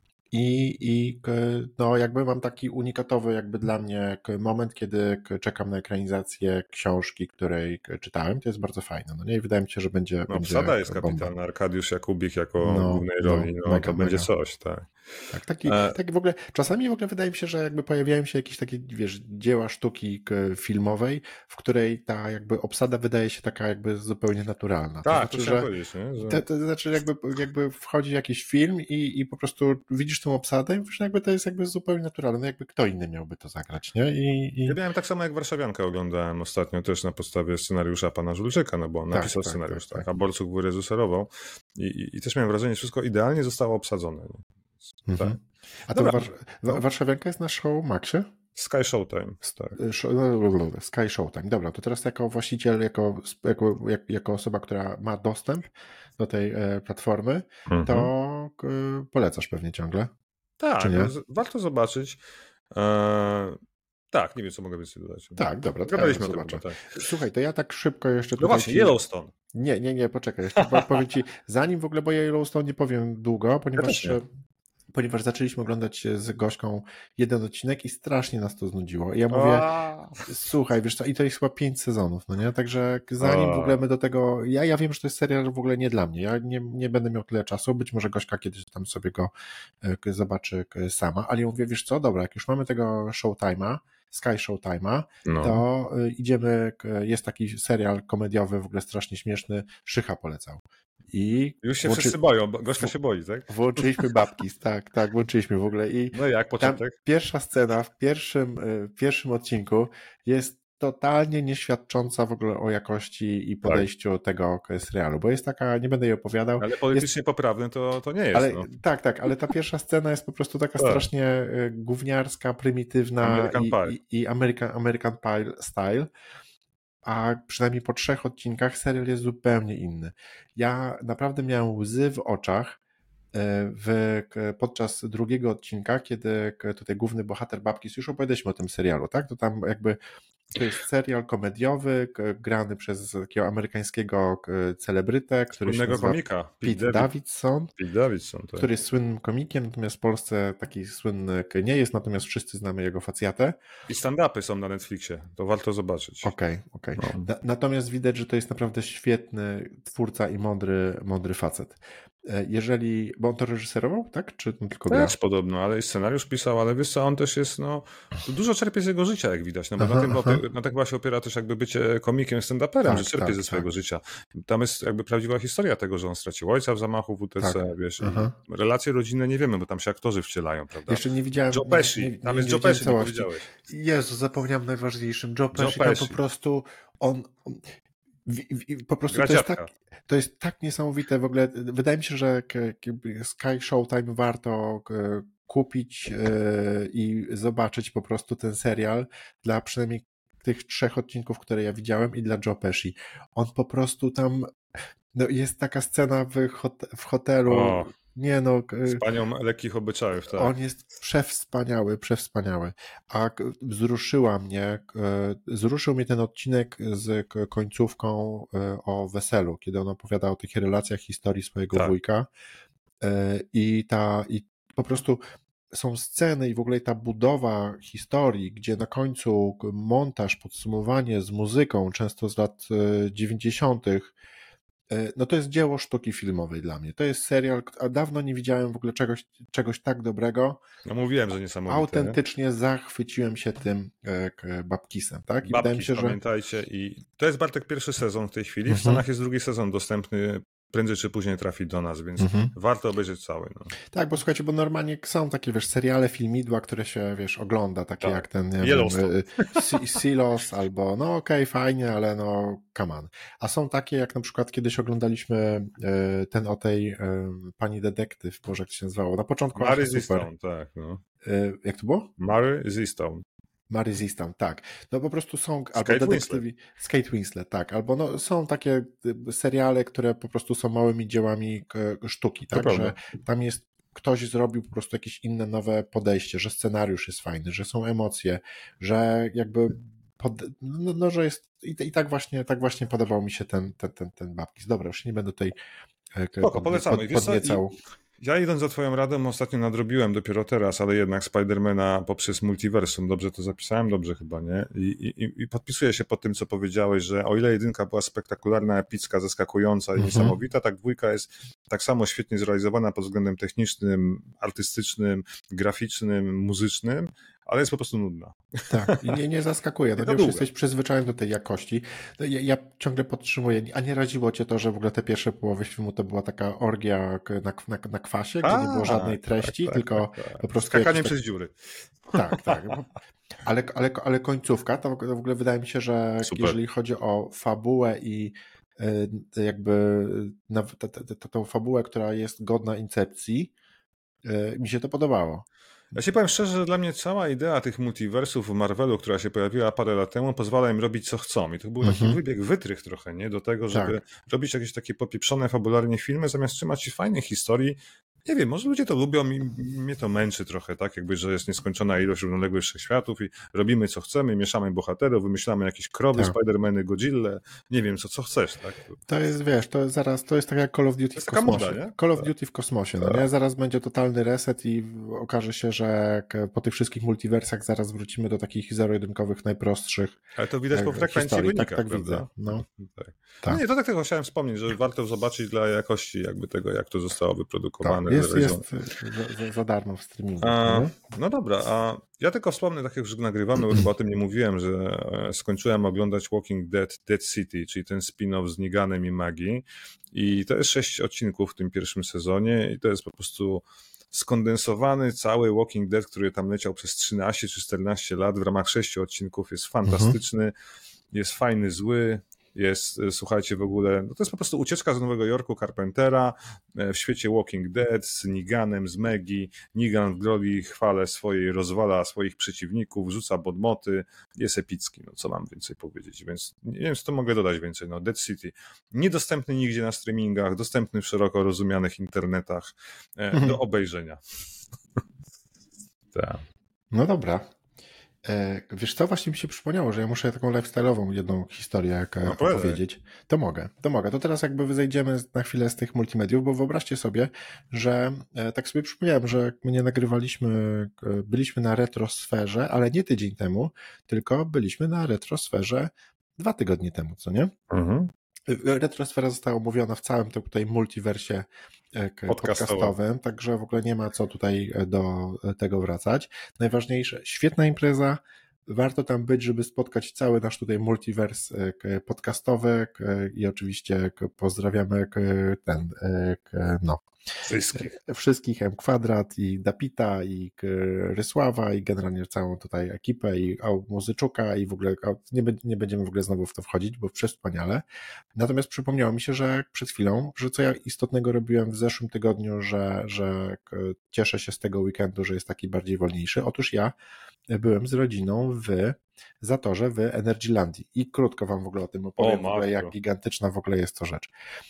I, I no jakby mam taki unikatowy jakby dla mnie moment, kiedy czekam na ekranizację książki, której czytałem. To jest bardzo fajne. No nie? I wydaje mi się, że będzie. No, będzie obsada jest kapitalna. Arkadiusz Jakubik jako no, głównej roli. No, no mega, to będzie mega. coś, tak. Tak, taki, e... taki w ogóle, czasami w ogóle wydaje mi się, że jakby pojawiają się jakieś takie, wiesz, dzieła sztuki filmowej, w której ta jakby obsada wydaje się taka jakby zupełnie naturalna. Tak, to znaczy, że, powiedzieć, nie? Że... To, to znaczy jakby, jakby wchodzi jakiś film i, i po prostu widzisz tą obsadę i mówisz, jakby to jest jakby zupełnie naturalne, no jakby kto inny miałby to zagrać, nie? I, i... Ja miałem tak samo jak Warszawiankę oglądałem ostatnio też na podstawie scenariusza pana Żulczyka, no bo on tak, napisał tak, scenariusz, tak, tak, tak, a Borcuk wyreżyserował i, i, i też miałem wrażenie, że wszystko idealnie zostało obsadzone. Mhm. Tak. A to War- no. Warszawianka jest na Show Maxie? Sky Showtime. Tak. Sky Showtime. Dobra, to teraz jako właściciel, jako, jako, jako osoba, która ma dostęp do tej e, platformy, mhm. to e, polecasz pewnie ciągle. Tak, no, warto zobaczyć. E, tak, nie wiem, co mogę więcej dodać. Tak, dobra. Gadaliśmy ja o tym. Tak. Słuchaj, to ja tak szybko jeszcze... No właśnie, ci... Yellowstone. Nie, nie, nie, poczekaj. Jeszcze powiem ci, zanim w ogóle, bo ja Yellowstone nie powiem długo, ponieważ... Ja ponieważ zaczęliśmy oglądać z Gośką jeden odcinek i strasznie nas to znudziło. I ja mówię, A. słuchaj, wiesz co, i to jest chyba pięć sezonów, no nie? Także zanim A. w ogóle my do tego, ja, ja wiem, że to jest serial w ogóle nie dla mnie, ja nie, nie będę miał tyle czasu, być może Gośka kiedyś tam sobie go e, zobaczy sama, ale ja mówię, wiesz co, dobra, jak już mamy tego Showtime'a, Sky Showtime'a, no. to idziemy, jest taki serial komediowy, w ogóle strasznie śmieszny, Szycha polecał. I już się włączy... wszyscy boją, Gośka się boi, tak? Włączyliśmy babki, tak, tak, włączyliśmy w ogóle. I no jak, początek? Pierwsza scena w pierwszym, w pierwszym odcinku jest totalnie nieświadcząca w ogóle o jakości i podejściu tak. tego serialu, bo jest taka, nie będę jej opowiadał. Ale politycznie jest... poprawny to, to nie jest. Ale, no. Tak, tak, ale ta pierwsza scena jest po prostu taka tak. strasznie gówniarska, prymitywna American i, Pie. i, i American, American Pie style. A przynajmniej po trzech odcinkach serial jest zupełnie inny. Ja naprawdę miałem łzy w oczach w, podczas drugiego odcinka, kiedy tutaj główny bohater babki, już opowiadaliśmy o tym serialu, tak? To tam jakby to jest serial komediowy, grany przez takiego amerykańskiego celebrytę, który się nazywa komika. Pete, Pete Davidson, Pete Davidson tak. który jest słynnym komikiem, natomiast w Polsce taki słynny nie jest, natomiast wszyscy znamy jego facjatę. I stand-upy są na Netflixie, to warto zobaczyć. Okej, okay, okej. Okay. No. Natomiast widać, że to jest naprawdę świetny twórca i mądry, mądry facet. Jeżeli, bo on to reżyserował, tak? Czy tylko gra? Też podobno, ale i scenariusz pisał, ale wiesz co, on też jest, no, dużo czerpie z jego życia, jak widać, no bo aha, na tym aha. na tym chyba się opiera też jakby bycie komikiem, stand-uperem, tak, że czerpie tak, ze swojego tak. życia. Tam jest jakby prawdziwa historia tego, że on stracił ojca w zamachu W T C, tak. wiesz, relacje rodzinne nie wiemy, bo tam się aktorzy wcielają, prawda? Jeszcze nie widziałem. Joe Pesci, nie, nie, nie, tam jest Joe Pesci, nie powiedziałeś. Jezu, zapomniałem najważniejszym. Joe Pesci, Joe Pesci. Tam po prostu on... on... W, w, po prostu to jest, tak, to jest tak niesamowite w ogóle. Wydaje mi się, że Sky Showtime warto kupić i zobaczyć po prostu ten serial dla przynajmniej tych trzech odcinków, które ja widziałem i dla Joe Pesci. On po prostu tam, no jest taka scena w, hot, w hotelu. O. Nie no. Z panią lekkich obyczajów, tak. On jest przewspaniały, przewspaniały. A wzruszyła mnie, wzruszył mnie ten odcinek z końcówką o weselu, kiedy on opowiada o tych relacjach, historii swojego tak. wujka. I ta, i po prostu są sceny i w ogóle ta budowa historii, gdzie na końcu montaż, podsumowanie z muzyką, często z lat dziewięćdziesiątych no to jest dzieło sztuki filmowej dla mnie. To jest serial, a dawno nie widziałem w ogóle czegoś, czegoś tak dobrego. No mówiłem, że niesamowite. Autentycznie nie? zachwyciłem się tym e, Babkisem, tak? I Babkis, wydaje mi się, że... pamiętajcie, i to jest, Bartek, pierwszy sezon w tej chwili. W mhm. Stanach jest drugi sezon dostępny, prędzej czy później trafi do nas, więc mhm. warto obejrzeć cały. No. Tak, bo słuchajcie, bo normalnie są takie, wiesz, seriale, filmidła, które się, wiesz, ogląda, takie tak. jak ten, nie Yellowstone. wiem, Silos albo, no okej, okay, fajnie, ale no, come on. A są takie, jak na przykład kiedyś oglądaliśmy ten o tej pani detektyw, Boże, jak to się nazywało, na początku Mary Zistone, tak. No. Jak to było? Mary Zistone. Mary Zistone, tak. No po prostu są... Kate albo Winslet. Z Kate Winslet, tak. Albo no, są takie seriale, które po prostu są małymi dziełami sztuki, tak? Że tam jest ktoś zrobił po prostu jakieś inne, nowe podejście, że scenariusz jest fajny, że są emocje, że jakby pod, no, no że jest i, i tak właśnie tak właśnie podobał mi się ten, ten, ten, ten Babkis. Dobra, już nie będę tutaj Spoko, pod, pod, podniecał. Ja idąc za twoją radą ostatnio nadrobiłem dopiero teraz, ale jednak Spidermana poprzez multiversum. Dobrze to zapisałem? Dobrze chyba, nie? I, i, i podpisuję się pod tym, co powiedziałeś, że o ile jedynka była spektakularna, epicka, zaskakująca i mm-hmm. niesamowita, tak dwójka jest tak samo świetnie zrealizowana pod względem technicznym, artystycznym, graficznym, muzycznym, ale jest po prostu nudna. Tak, i nie, nie zaskakuje. No, już jesteś przyzwyczajony do tej jakości. Ja, ja ciągle podtrzymuję, a nie raziło cię to, że w ogóle te pierwsze połowy filmu to była taka orgia na, na, na kwasie, gdzie a, nie było żadnej treści, tak, tylko tak, tak. po prostu... Skakanie tak... przez dziury. Tak, tak. Ale, ale, ale końcówka, to w ogóle wydaje mi się, że Super. jeżeli chodzi o fabułę i jakby na, t, t, t, tą fabułę, która jest godna incepcji, mi się to podobało. Ja ci powiem szczerze, że dla mnie cała idea tych multiversów w Marvelu, która się pojawiła parę lat temu, pozwala im robić co chcą. I to był taki mm-hmm. wybieg, wytrych trochę, nie? Do tego, żeby tak. robić jakieś takie popieprzone fabularnie filmy, zamiast trzymać się fajnych historii. Nie wiem, może ludzie to lubią i mnie to męczy trochę, tak? Jakby, że jest nieskończona ilość równoległych wszechświatów i robimy co chcemy, mieszamy bohaterów, wymyślamy jakieś krowy, tak. Spider-Many, Godzilla, nie wiem, co, co chcesz, tak? To jest, wiesz, to jest zaraz, to jest tak jak Call of Duty w kosmosie. Moda, Call of Duty w kosmosie, no nie? Zaraz będzie totalny reset i okaże się, że po tych wszystkich multiversach zaraz wrócimy do takich zero-jedynkowych, najprostszych Ale to widać po frekwencji wynikach, tak, tak widzę, no. Tak. Tak. No nie, to tak tylko chciałem wspomnieć, że warto zobaczyć dla jakości jakby tego, jak to zostało wyprodukowane. Tak, jest, jest za, za darmo w streamingu. A, no dobra, a ja tylko wspomnę, tak jak już nagrywamy, bo chyba o tym nie mówiłem, że skończyłem oglądać Walking Dead, Dead City, czyli ten spin-off z Neganem i Maggie i to jest sześć odcinków w tym pierwszym sezonie i to jest po prostu skondensowany cały Walking Dead, który tam leciał przez trzynaście czy czternaście lat w ramach sześciu odcinków, jest fantastyczny, mhm. jest fajny, zły, jest, słuchajcie, w ogóle, no to jest po prostu ucieczka z Nowego Jorku Carpentera w świecie Walking Dead z Neganem, z Maggie. Negan w glori chwale swojej, rozwala swoich przeciwników, rzuca bodmoty, jest epicki, no co mam więcej powiedzieć, więc nie wiem, co to mogę dodać więcej, no Dead City, niedostępny nigdzie na streamingach, dostępny w szeroko rozumianych internetach, mhm. do obejrzenia. Tak. No dobra. Wiesz co, właśnie mi się przypomniało, że ja muszę taką lifestyle'ową jedną historię no, opowiedzieć. To mogę, to mogę. To teraz jakby zejdziemy na chwilę z tych multimediów, bo wyobraźcie sobie, że tak sobie przypomniałem, że my nie nagrywaliśmy, byliśmy na retrosferze, ale nie tydzień temu, tylko byliśmy na retrosferze dwa tygodnie temu, co nie? Mhm. Retrosfera została omówiona w całym tym tutaj multiversie podcastowym, także w ogóle nie ma co tutaj do tego wracać. Najważniejsze, świetna impreza, warto tam być, żeby spotkać cały nasz tutaj multivers podcastowy i oczywiście pozdrawiamy ten, no, Wszystkich. Wszystkich M Kwadrat i Dapita i Rysława i generalnie całą tutaj ekipę i Muzyczuka i w ogóle nie, nie będziemy w ogóle znowu w to wchodzić, bo wspaniale. Natomiast przypomniało mi się, że przed chwilą, że co ja istotnego robiłem w zeszłym tygodniu, że, że cieszę się z tego weekendu, że jest taki bardziej wolniejszy. Otóż ja byłem z rodziną w Zatorze w Energylandii i krótko wam w ogóle o tym opowiem, o, w ogóle jak gigantyczna w ogóle jest to rzecz.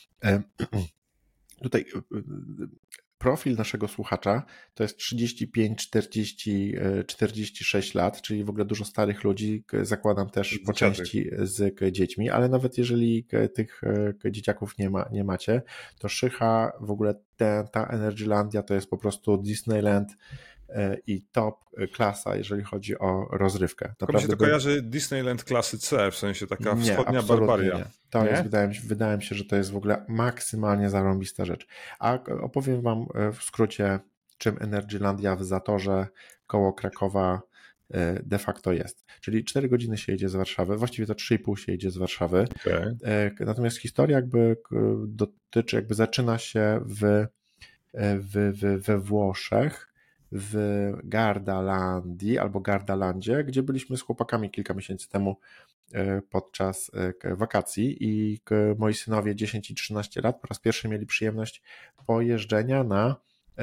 Tutaj profil naszego słuchacza to jest trzydzieści pięć, czterdzieści, czterdzieści sześć lat, czyli w ogóle dużo starych ludzi, zakładam też po części z dziećmi, ale nawet jeżeli tych dzieciaków nie, ma, nie macie, to Szycha, w ogóle te, ta Energylandia to jest po prostu Disneyland i top klasa, jeżeli chodzi o rozrywkę. Naprawdę mi się to by... kojarzy Disneyland klasy C, w sensie taka nie, wschodnia barbaria. Nie, to nie? jest, wydaje mi, się, wydaje mi się, że to jest w ogóle maksymalnie zarąbista rzecz. A opowiem wam w skrócie, czym Energylandia w Zatorze koło Krakowa de facto jest. Czyli cztery godziny się jedzie z Warszawy, właściwie to trzy i pół się jedzie z Warszawy. Okay. Natomiast historia jakby dotyczy, jakby zaczyna się w, w, w, we Włoszech, w Gardalandii albo Gardalandzie, gdzie byliśmy z chłopakami kilka miesięcy temu podczas wakacji i moi synowie dziesięć i trzynaście lat po raz pierwszy mieli przyjemność pojeżdżenia na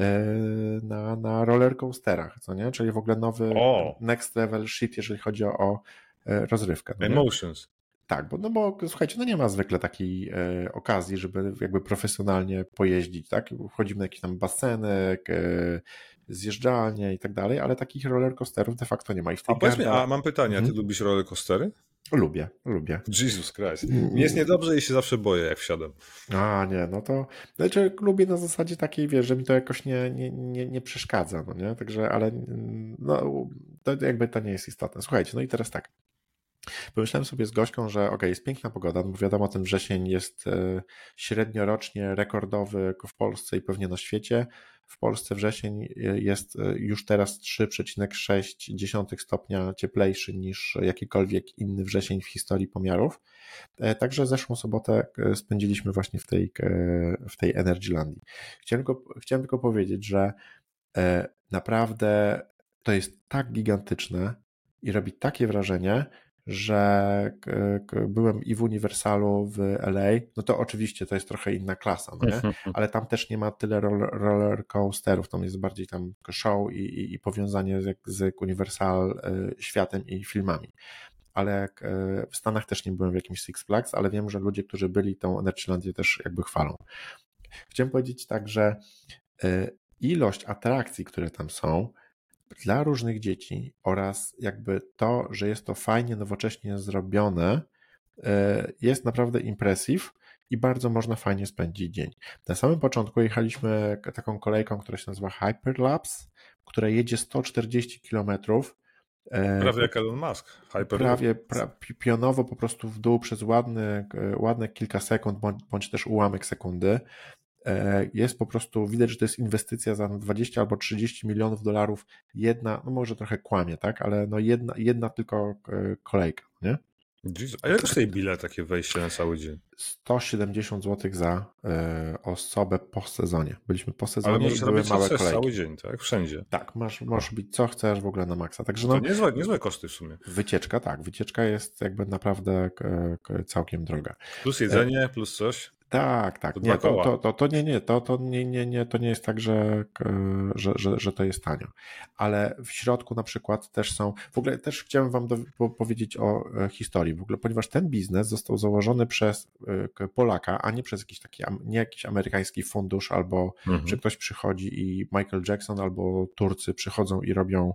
na, na roller coasterach, co nie? Czyli w ogóle nowy o. next level shit, jeżeli chodzi o, o rozrywkę. No Emotions. Tak, bo, no bo słuchajcie, no nie ma zwykle takiej e, okazji, żeby jakby profesjonalnie pojeździć, tak? Wchodzimy na jakiś tam basenek, e, zjeżdżalnie i tak dalej, ale takich roller coasterów de facto nie ma. I w tej a powiedz garda... mi, a mam pytanie, a ty hmm? lubisz roller coastery? Lubię, lubię. Jesus Christ. Mnie jest niedobrze i się zawsze boję, jak wsiadam. A nie, no to znaczy lubię na zasadzie takiej, wiesz, że mi to jakoś nie, nie, nie, nie przeszkadza, no nie? Także, ale no, to jakby to nie jest istotne. Słuchajcie, no i teraz tak. Pomyślałem sobie z Gośką, że okej, okay, jest piękna pogoda, no bo wiadomo, ten wrzesień jest średniorocznie rekordowy w Polsce i pewnie na świecie. W Polsce wrzesień jest już teraz trzy przecinek sześć stopnia cieplejszy niż jakikolwiek inny wrzesień w historii pomiarów. Także zeszłą sobotę spędziliśmy właśnie w tej, w tej Energylandii. Chciałem tylko, chciałem tylko powiedzieć, że naprawdę to jest tak gigantyczne i robi takie wrażenie, że byłem i w Uniwersalu w L A, no to oczywiście to jest trochę inna klasa, no nie? Ale tam też nie ma tyle roller coasterów, tam jest bardziej tam show i, i, i powiązanie z, z Universal światem i filmami. Ale w Stanach też nie byłem w jakimś Six Flags, ale wiem, że ludzie, którzy byli tą Energylandię też jakby chwalą. Chciałem powiedzieć tak, że ilość atrakcji, które tam są, dla różnych dzieci oraz jakby to, że jest to fajnie, nowocześnie zrobione, jest naprawdę impressive i bardzo można fajnie spędzić dzień. Na samym początku jechaliśmy taką kolejką, która się nazywa Hyperlapse, która jedzie sto czterdzieści kilometrów. Prawie jak Elon Musk. Hyperlapse. Prawie pra, pionowo po prostu w dół przez ładny, ładne kilka sekund, bądź, bądź też ułamek sekundy. Jest po prostu, widać, że to jest inwestycja za dwadzieścia albo trzydzieści milionów dolarów, jedna, no może trochę kłamie, tak, ale no jedna, jedna tylko kolejka, nie? Jezu, a jak kosztuje bilet, takie wejście na cały dzień? sto siedemdziesiąt złotych za y, osobę po sezonie. Byliśmy po sezonie. Ale możesz i były robić małe co chcesz kolejki. cały dzień, tak? Wszędzie. Tak, masz, możesz robić co chcesz w ogóle na maksa. Także to no, niezłe, niezłe koszty w sumie. Wycieczka, tak, wycieczka jest jakby naprawdę całkiem droga. Plus jedzenie, plus coś. Tak, tak. To nie, to, to, to, to nie, nie, to, to nie, nie, nie, to nie jest tak, że, że, że, że to jest tanio. Ale w środku na przykład też są, w ogóle też chciałem wam do, po, powiedzieć o historii, w ogóle, ponieważ ten biznes został założony przez Polaka, a nie przez jakiś taki, nie jakiś amerykański fundusz, albo mhm. że ktoś przychodzi i Michael Jackson albo Turcy przychodzą i robią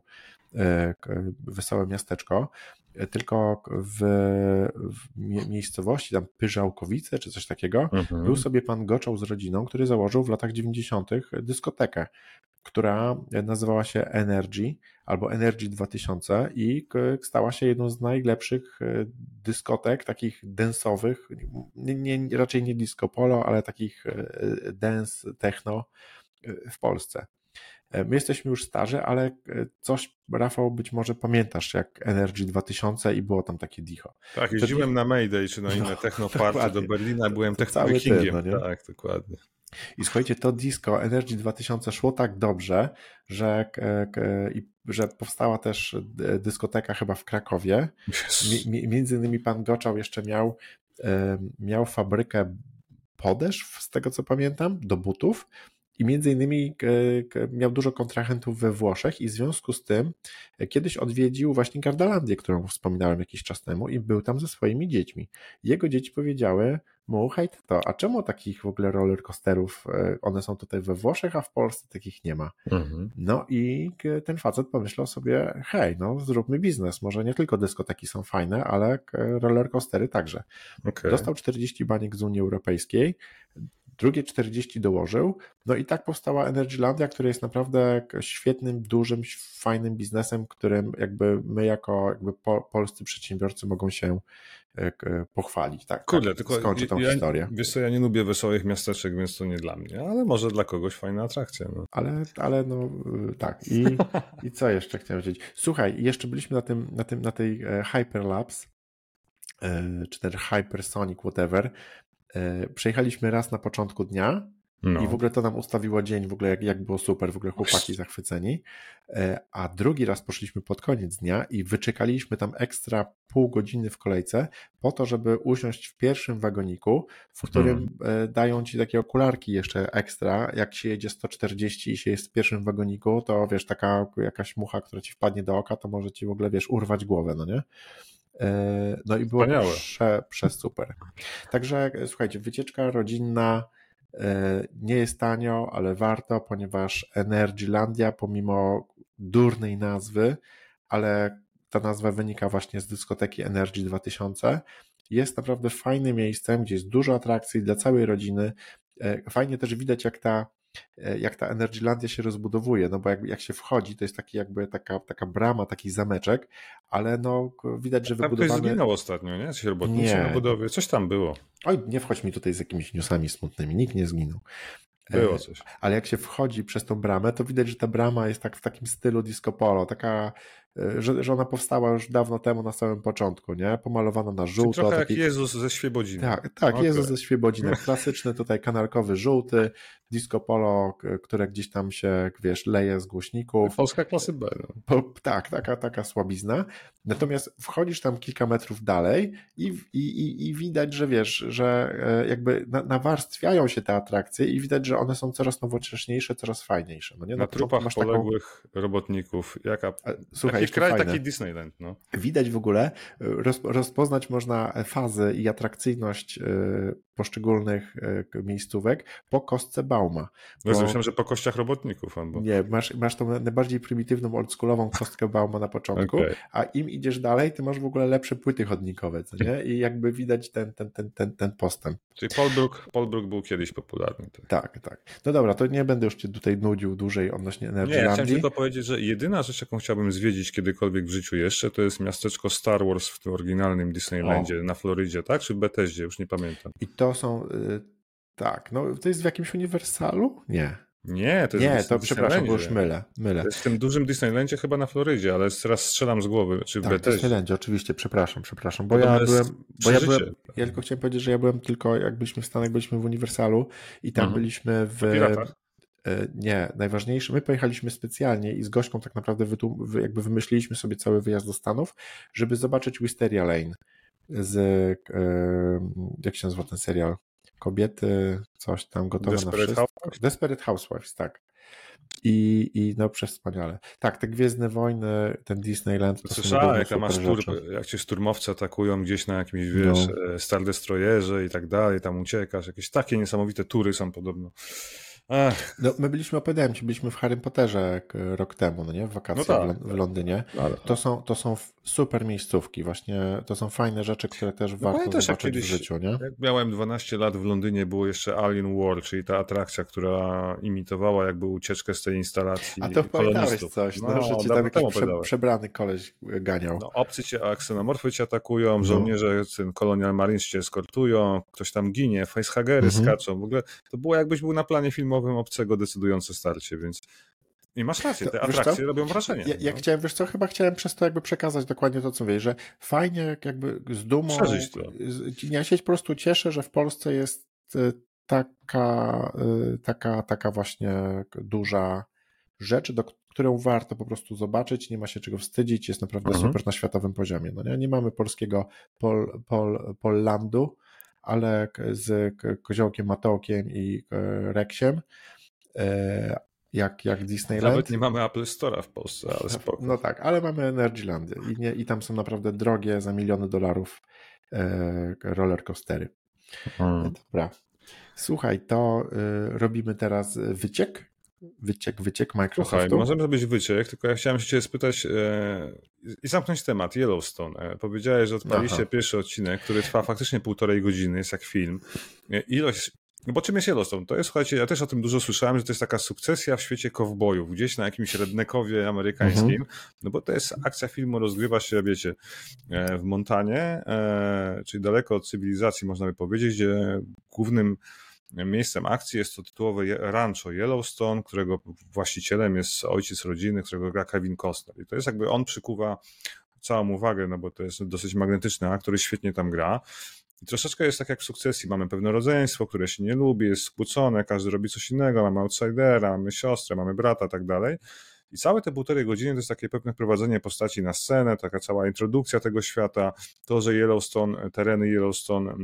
wesołe miasteczko, tylko w, w miejscowości, tam Pyżałkowice czy coś takiego, mhm. był sobie pan Goczał z rodziną, który założył w latach dziewięćdziesiątych dyskotekę, która nazywała się Energy albo Energy dwa tysiące i stała się jedną z najlepszych dyskotek, takich dance'owych, nie, nie, raczej nie disco polo, ale takich dance, techno w Polsce. My jesteśmy już starzy, ale coś, Rafał, być może pamiętasz, jak Energy dwa tysiące i było tam takie dicho. Tak, jeździłem na Mayday czy na inne no, technoparty do Berlina, byłem techno-wikingiem. No tak, dokładnie. I słuchajcie, to disco Energy dwa tysiące szło tak dobrze, że, że powstała też dyskoteka chyba w Krakowie. Yes. Między innymi pan Goczał jeszcze miał, miał fabrykę podeszw, z tego co pamiętam, do butów. I między innymi miał dużo kontrahentów we Włoszech i w związku z tym kiedyś odwiedził właśnie Gardalandię, którą wspominałem jakiś czas temu i był tam ze swoimi dziećmi. Jego dzieci powiedziały mu, hej to, a czemu takich w ogóle roller coasterów, one są tutaj we Włoszech, a w Polsce takich nie ma. Mhm. No i ten facet pomyślał sobie, hej, no zróbmy biznes, może nie tylko dyskoteki są fajne, ale roller coastery także. Okay. Dostał czterdzieści baniek z Unii Europejskiej, drugie czterdzieści dołożył, no i tak powstała Energylandia, która jest naprawdę świetnym, dużym, fajnym biznesem, którym jakby my jako jakby po, polscy przedsiębiorcy mogą się pochwalić. Tak, Kurde, tak, tylko skończę tą ja, historię. Wiesz co, ja nie lubię wesołych miasteczek, więc to nie dla mnie, ale może dla kogoś fajna atrakcja. No. Ale, ale no tak. I, i co jeszcze chciałem powiedzieć? Słuchaj, jeszcze byliśmy na tym, na tym, na tej Hyperlapse, czy też Hypersonic, whatever. Przejechaliśmy raz na początku dnia no. i w ogóle to nam ustawiło dzień, w ogóle jak, jak było super, w ogóle chłopaki zachwyceni. A drugi raz poszliśmy pod koniec dnia i wyczekaliśmy tam ekstra pół godziny w kolejce po to, żeby usiąść w pierwszym wagoniku, w którym hmm. dają ci takie okularki jeszcze ekstra. Jak się jedzie sto czterdzieści i się jest w pierwszym wagoniku, to wiesz, taka jakaś mucha, która ci wpadnie do oka, to może ci w ogóle, wiesz, urwać głowę, no nie? No i było prze, prze super. Także słuchajcie, wycieczka rodzinna nie jest tanio, ale warto, ponieważ Energylandia pomimo durnej nazwy, ale ta nazwa wynika właśnie z dyskoteki Energy dwa tysiące, jest naprawdę fajnym miejscem, gdzie jest dużo atrakcji dla całej rodziny. Fajnie też widać, jak ta jak ta Energylandia się rozbudowuje, no bo jak, jak się wchodzi, to jest taki jakby taka, taka brama, taki zameczek, ale no widać, że wybudowane... Tam ktoś zginął ostatnio, nie? Coś robotnicy na budowie, coś tam było. Oj, nie wchodź mi tutaj z jakimiś newsami smutnymi, nikt nie zginął. Było coś. Ale jak się wchodzi przez tą bramę, to widać, że ta brama jest tak w takim stylu disco polo, taka, że, że ona powstała już dawno temu na samym początku, nie? Pomalowana na żółto. Czyli trochę taki... jak Jezus ze Świebodziny. Tak, tak, okay. Jezus ze Świebodziny. Klasyczny tutaj kanarkowy żółty, disco polo, które gdzieś tam się, wiesz, leje z głośników. Polska klasy B. No. Po, tak, taka, taka słabizna. Natomiast wchodzisz tam kilka metrów dalej i, i, i, i widać, że wiesz, że jakby nawarstwiają się te atrakcje i widać, że one są coraz nowocześniejsze, coraz fajniejsze. No nie? Na, Na trupach masz poległych taką... robotników. Jaka... Słuchaj, taki kraj, fajne. taki Disneyland. No. Widać w ogóle, roz, rozpoznać można fazy i atrakcyjność poszczególnych miejscówek po kostce Bauma. Bo... Myślałem, że po kościach robotników. Albo... Nie, masz, masz tą najbardziej prymitywną, oldschoolową kostkę Bauma na początku, okay. A im idziesz dalej, ty masz w ogóle lepsze płyty chodnikowe, co nie? I jakby widać ten, ten, ten, ten, ten postęp. Czyli Paul Brook, Paul Brook był kiedyś popularny. Tak. tak, tak. No dobra, to nie będę już cię tutaj nudził dłużej odnośnie Energylandii. Nie, ja chciałem tylko powiedzieć, że jedyna rzecz, jaką chciałbym zwiedzić kiedykolwiek w życiu jeszcze, to jest miasteczko Star Wars w tym oryginalnym Disneylandzie o. na Florydzie, tak? Czy w Bethesdzie, już nie pamiętam. I to są, y, tak, no to jest w jakimś Uniwersalu? Nie. Nie, to jest Nie, to przepraszam, bo już mylę, mylę. To jest w tym dużym Disneylandzie chyba na Florydzie, ale teraz strzelam z głowy, czy w tak, Bethesdzie. w Disneylandzie, oczywiście, przepraszam, przepraszam, bo ja byłem, bo ja byłem, ja tylko chciałem powiedzieć, że ja byłem tylko, jak byliśmy w Stanach, byliśmy w Uniwersalu i tam mhm. byliśmy w... Piratach? Nie, najważniejsze, my pojechaliśmy specjalnie i z Gośką tak naprawdę wytłum, jakby wymyśliliśmy sobie cały wyjazd do Stanów, żeby zobaczyć Wisteria Lane z, jak się nazywa ten serial? Kobiety, coś tam gotowe Desperate na wszystko. Housewives? Desperate Housewives, tak. I, i no przewspaniale. Tak, te Gwiezdne Wojny, ten Disneyland. To słyszałem, jak masz tur, jak cię szturmowcy atakują gdzieś na jakimś, wiesz, no. Star Destroyerze i tak dalej, tam uciekasz, jakieś takie niesamowite tury są podobno. Ach. No, my byliśmy, opowiadałem ci, byliśmy w Harrym Potterze rok temu, no nie? W wakacje no tak, w Londynie. Ale... To, są, to są super miejscówki, właśnie to są fajne rzeczy, które też no warto też zobaczyć kiedyś, w życiu, nie? Jak miałem dwanaście lat w Londynie, było jeszcze Alien War, czyli ta atrakcja, która imitowała jakby ucieczkę z tej instalacji. A to pamiętałeś coś, no, no, że ci tam jakiś prze, przebrany koleś ganiał. No, obcy cię, aksenomorfy cię atakują, no. żołnierze ten Colonial Marines cię eskortują, ktoś tam ginie, facehagery mhm. skaczą, w ogóle to było jakbyś był na planie filmowym obcego decydujące starcie, więc i masz rację, te to, atrakcje robią wrażenie. Ja, ja no. chciałem, wiesz co, chyba chciałem przez to jakby przekazać dokładnie to, co mówię, że fajnie jakby z dumą, przeżyć to. Ja się po prostu cieszę, że w Polsce jest taka, taka, taka właśnie duża rzecz, do którą warto po prostu zobaczyć, nie ma się czego wstydzić, jest naprawdę mhm. super na światowym poziomie. No nie, nie mamy polskiego pol, pol, Pollandu, ale z Koziołkiem Matołkiem i Reksiem, jak, jak Disneyland. Nawet nie mamy Apple Store'a w Polsce, ale spoko. No tak, ale mamy Energylandię i, nie, i tam są naprawdę drogie, za miliony dolarów e, rollercoastery. Hmm. Dobra. Słuchaj, to y, robimy teraz wyciek. Wyciek, wyciek Microsoftu. Słuchaj, możemy zrobić wyciek, tylko ja chciałem się cię spytać e, i zamknąć temat Yellowstone. E, powiedziałeś, że odpaliście Aha. pierwszy odcinek, który trwa faktycznie półtorej godziny, jest jak film. E, ilość No bo czym jest Yellowstone? To jest, słuchajcie, ja też o tym dużo słyszałem, że to jest taka sukcesja w świecie kowbojów, gdzieś na jakimś redneckowie amerykańskim, mhm. no bo to jest akcja filmu, rozgrywa się, wiecie, w Montanie, czyli daleko od cywilizacji, można by powiedzieć, gdzie głównym miejscem akcji jest to tytułowe rancho Yellowstone, którego właścicielem jest ojciec rodziny, którego gra Kevin Costner. I to jest jakby, on przykuwa całą uwagę, no bo to jest dosyć magnetyczny aktor, który świetnie tam gra. I troszeczkę jest tak jak w Sukcesji, mamy pewne rodzeństwo, które się nie lubi, jest skłócone, każdy robi coś innego, mamy outsidera, mamy siostrę, mamy brata, tak dalej. I całe te półtorej godziny to jest takie pewne wprowadzenie postaci na scenę, taka cała introdukcja tego świata, to, że Yellowstone, tereny Yellowstone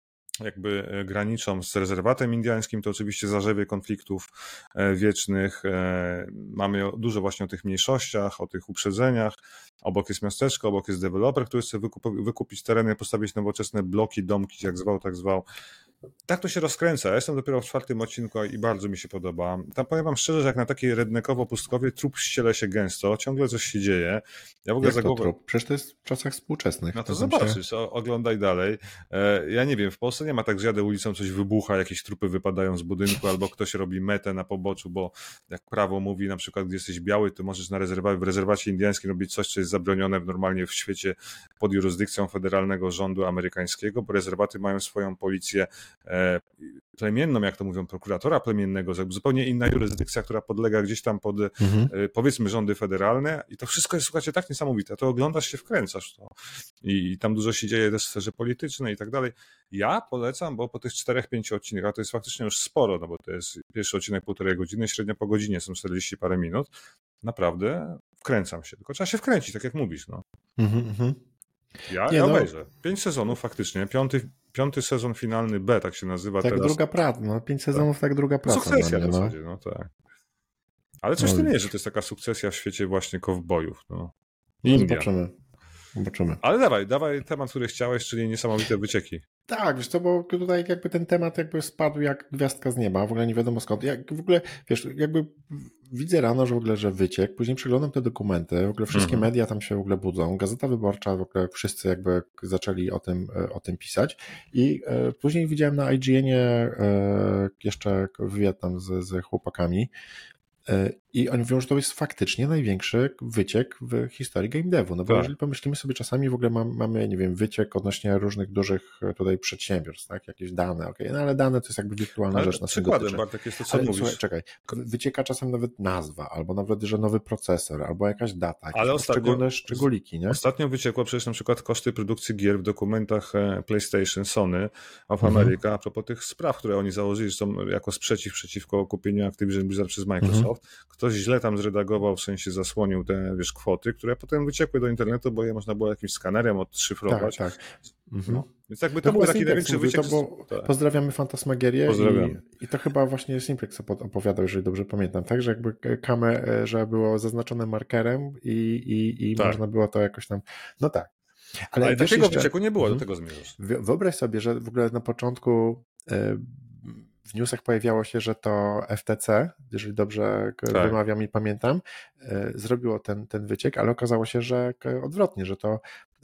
jakby graniczą z rezerwatem indiańskim, to oczywiście zarzewie konfliktów wiecznych. Mamy dużo właśnie o tych mniejszościach, o tych uprzedzeniach. Obok jest miasteczko, obok jest deweloper, który chce wykupić tereny, postawić nowoczesne bloki, domki, jak zwał, tak zwał. Tak to się rozkręca. Ja jestem dopiero w czwartym odcinku i bardzo mi się podoba. Tam powiem wam szczerze, że jak na takiej redneckowo-pustkowie trup ściele się gęsto, ciągle coś się dzieje. Ja w ogóle jak za to głowę... trup? Przecież to jest w czasach współczesnych. No to, to się... zobaczysz, oglądaj dalej. Ja nie wiem, w Polsce nie ma tak, że jadę ulicą, coś wybucha, jakieś trupy wypadają z budynku, albo ktoś robi metę na poboczu, bo jak prawo mówi, na przykład, gdy jesteś biały, to możesz na rezerwacie, w rezerwacie indiańskim robić coś, co jest zabronione normalnie w świecie pod jurysdykcją federalnego rządu amerykańskiego, bo rezerwaty mają swoją policję e, plemienną, jak to mówią, prokuratora plemiennego, zupełnie inna jurysdykcja, która podlega gdzieś tam pod, mhm. e, powiedzmy, rządy federalne i to wszystko jest, słuchajcie, tak niesamowite. To oglądasz się, wkręcasz to. I, i tam dużo się dzieje też w sferze politycznej i tak dalej. Ja polecam, bo po tych czterech, pięciu odcinkach, to jest faktycznie już sporo, no bo to jest pierwszy odcinek półtorej godziny, średnio po godzinie są czterdzieści parę minut. Naprawdę wkręcam się. Tylko trzeba się wkręcić, tak jak mówisz, no. Mhm. Ja, nie, ja no. obejrzę. Pięć sezonów faktycznie. Piąty, piąty sezon finalny B, tak się nazywa tak teraz. druga praca. No, pięć sezonów, tak, tak druga praca. Sukcesja no, w zasadzie, no tak. Ale coś no, to nie jest, że to jest taka sukcesja w świecie właśnie kowbojów. No. No zobaczymy. zobaczymy. Ale dawaj, dawaj temat, który chciałeś, czyli niesamowite wycieki. Tak, wiesz co, bo tutaj jakby ten temat jakby spadł jak gwiazdka z nieba, w ogóle nie wiadomo skąd. Jak w ogóle, wiesz, jakby widzę rano, że w ogóle, że wyciek, później przeglądam te dokumenty, w ogóle wszystkie mm-hmm. media tam się w ogóle budzą, Gazeta Wyborcza, w ogóle wszyscy jakby zaczęli o tym, o tym pisać i e, później widziałem na I G N-ie e, jeszcze wywiad tam z, z chłopakami, i oni mówią, że to jest faktycznie największy wyciek w historii game devu. No bo tak. jeżeli pomyślimy sobie czasami w ogóle mamy, mamy, nie wiem, wyciek odnośnie różnych dużych tutaj przedsiębiorstw, tak? Jakieś dane, okej, okay. no ale dane to jest jakby wirtualna ale rzecz. Na przykładem, Bartek, jest to, co ale, mówisz. Słuchaj, czekaj, wycieka czasem nawet nazwa, albo nawet, że nowy procesor, albo jakaś data, jakieś ale ostatnio, szczególne szczególiki, nie? Ostatnio wyciekło przecież na przykład koszty produkcji gier w dokumentach PlayStation, Sony of America, mhm. a propos tych spraw, które oni założyli, że są jako sprzeciw przeciwko kupieniu Activision Blizzard przez Microsoft. Mhm. Ktoś źle tam zredagował, w sensie zasłonił te, wiesz, kwoty, które potem wyciekły do internetu, bo je można było jakimś skanerem odszyfrować. Tak, tak. Mhm. No. Więc jakby to, to był taki największy wyciek. To, bo tak. Pozdrawiamy Fantasmagierię i, i to chyba właśnie Simplex opowiadał, jeżeli dobrze pamiętam, tak, że jakby kamę, że było zaznaczone markerem i, i, i tak. można było to jakoś tam, no tak. Ale, Ale takiego jeszcze... wycieku nie było, mhm. do tego zmierzasz. Wyobraź sobie, że w ogóle na początku y, w newsach pojawiało się, że to F T C, jeżeli dobrze tak. wymawiam i pamiętam, zrobiło ten, ten wyciek, ale okazało się, że odwrotnie, że to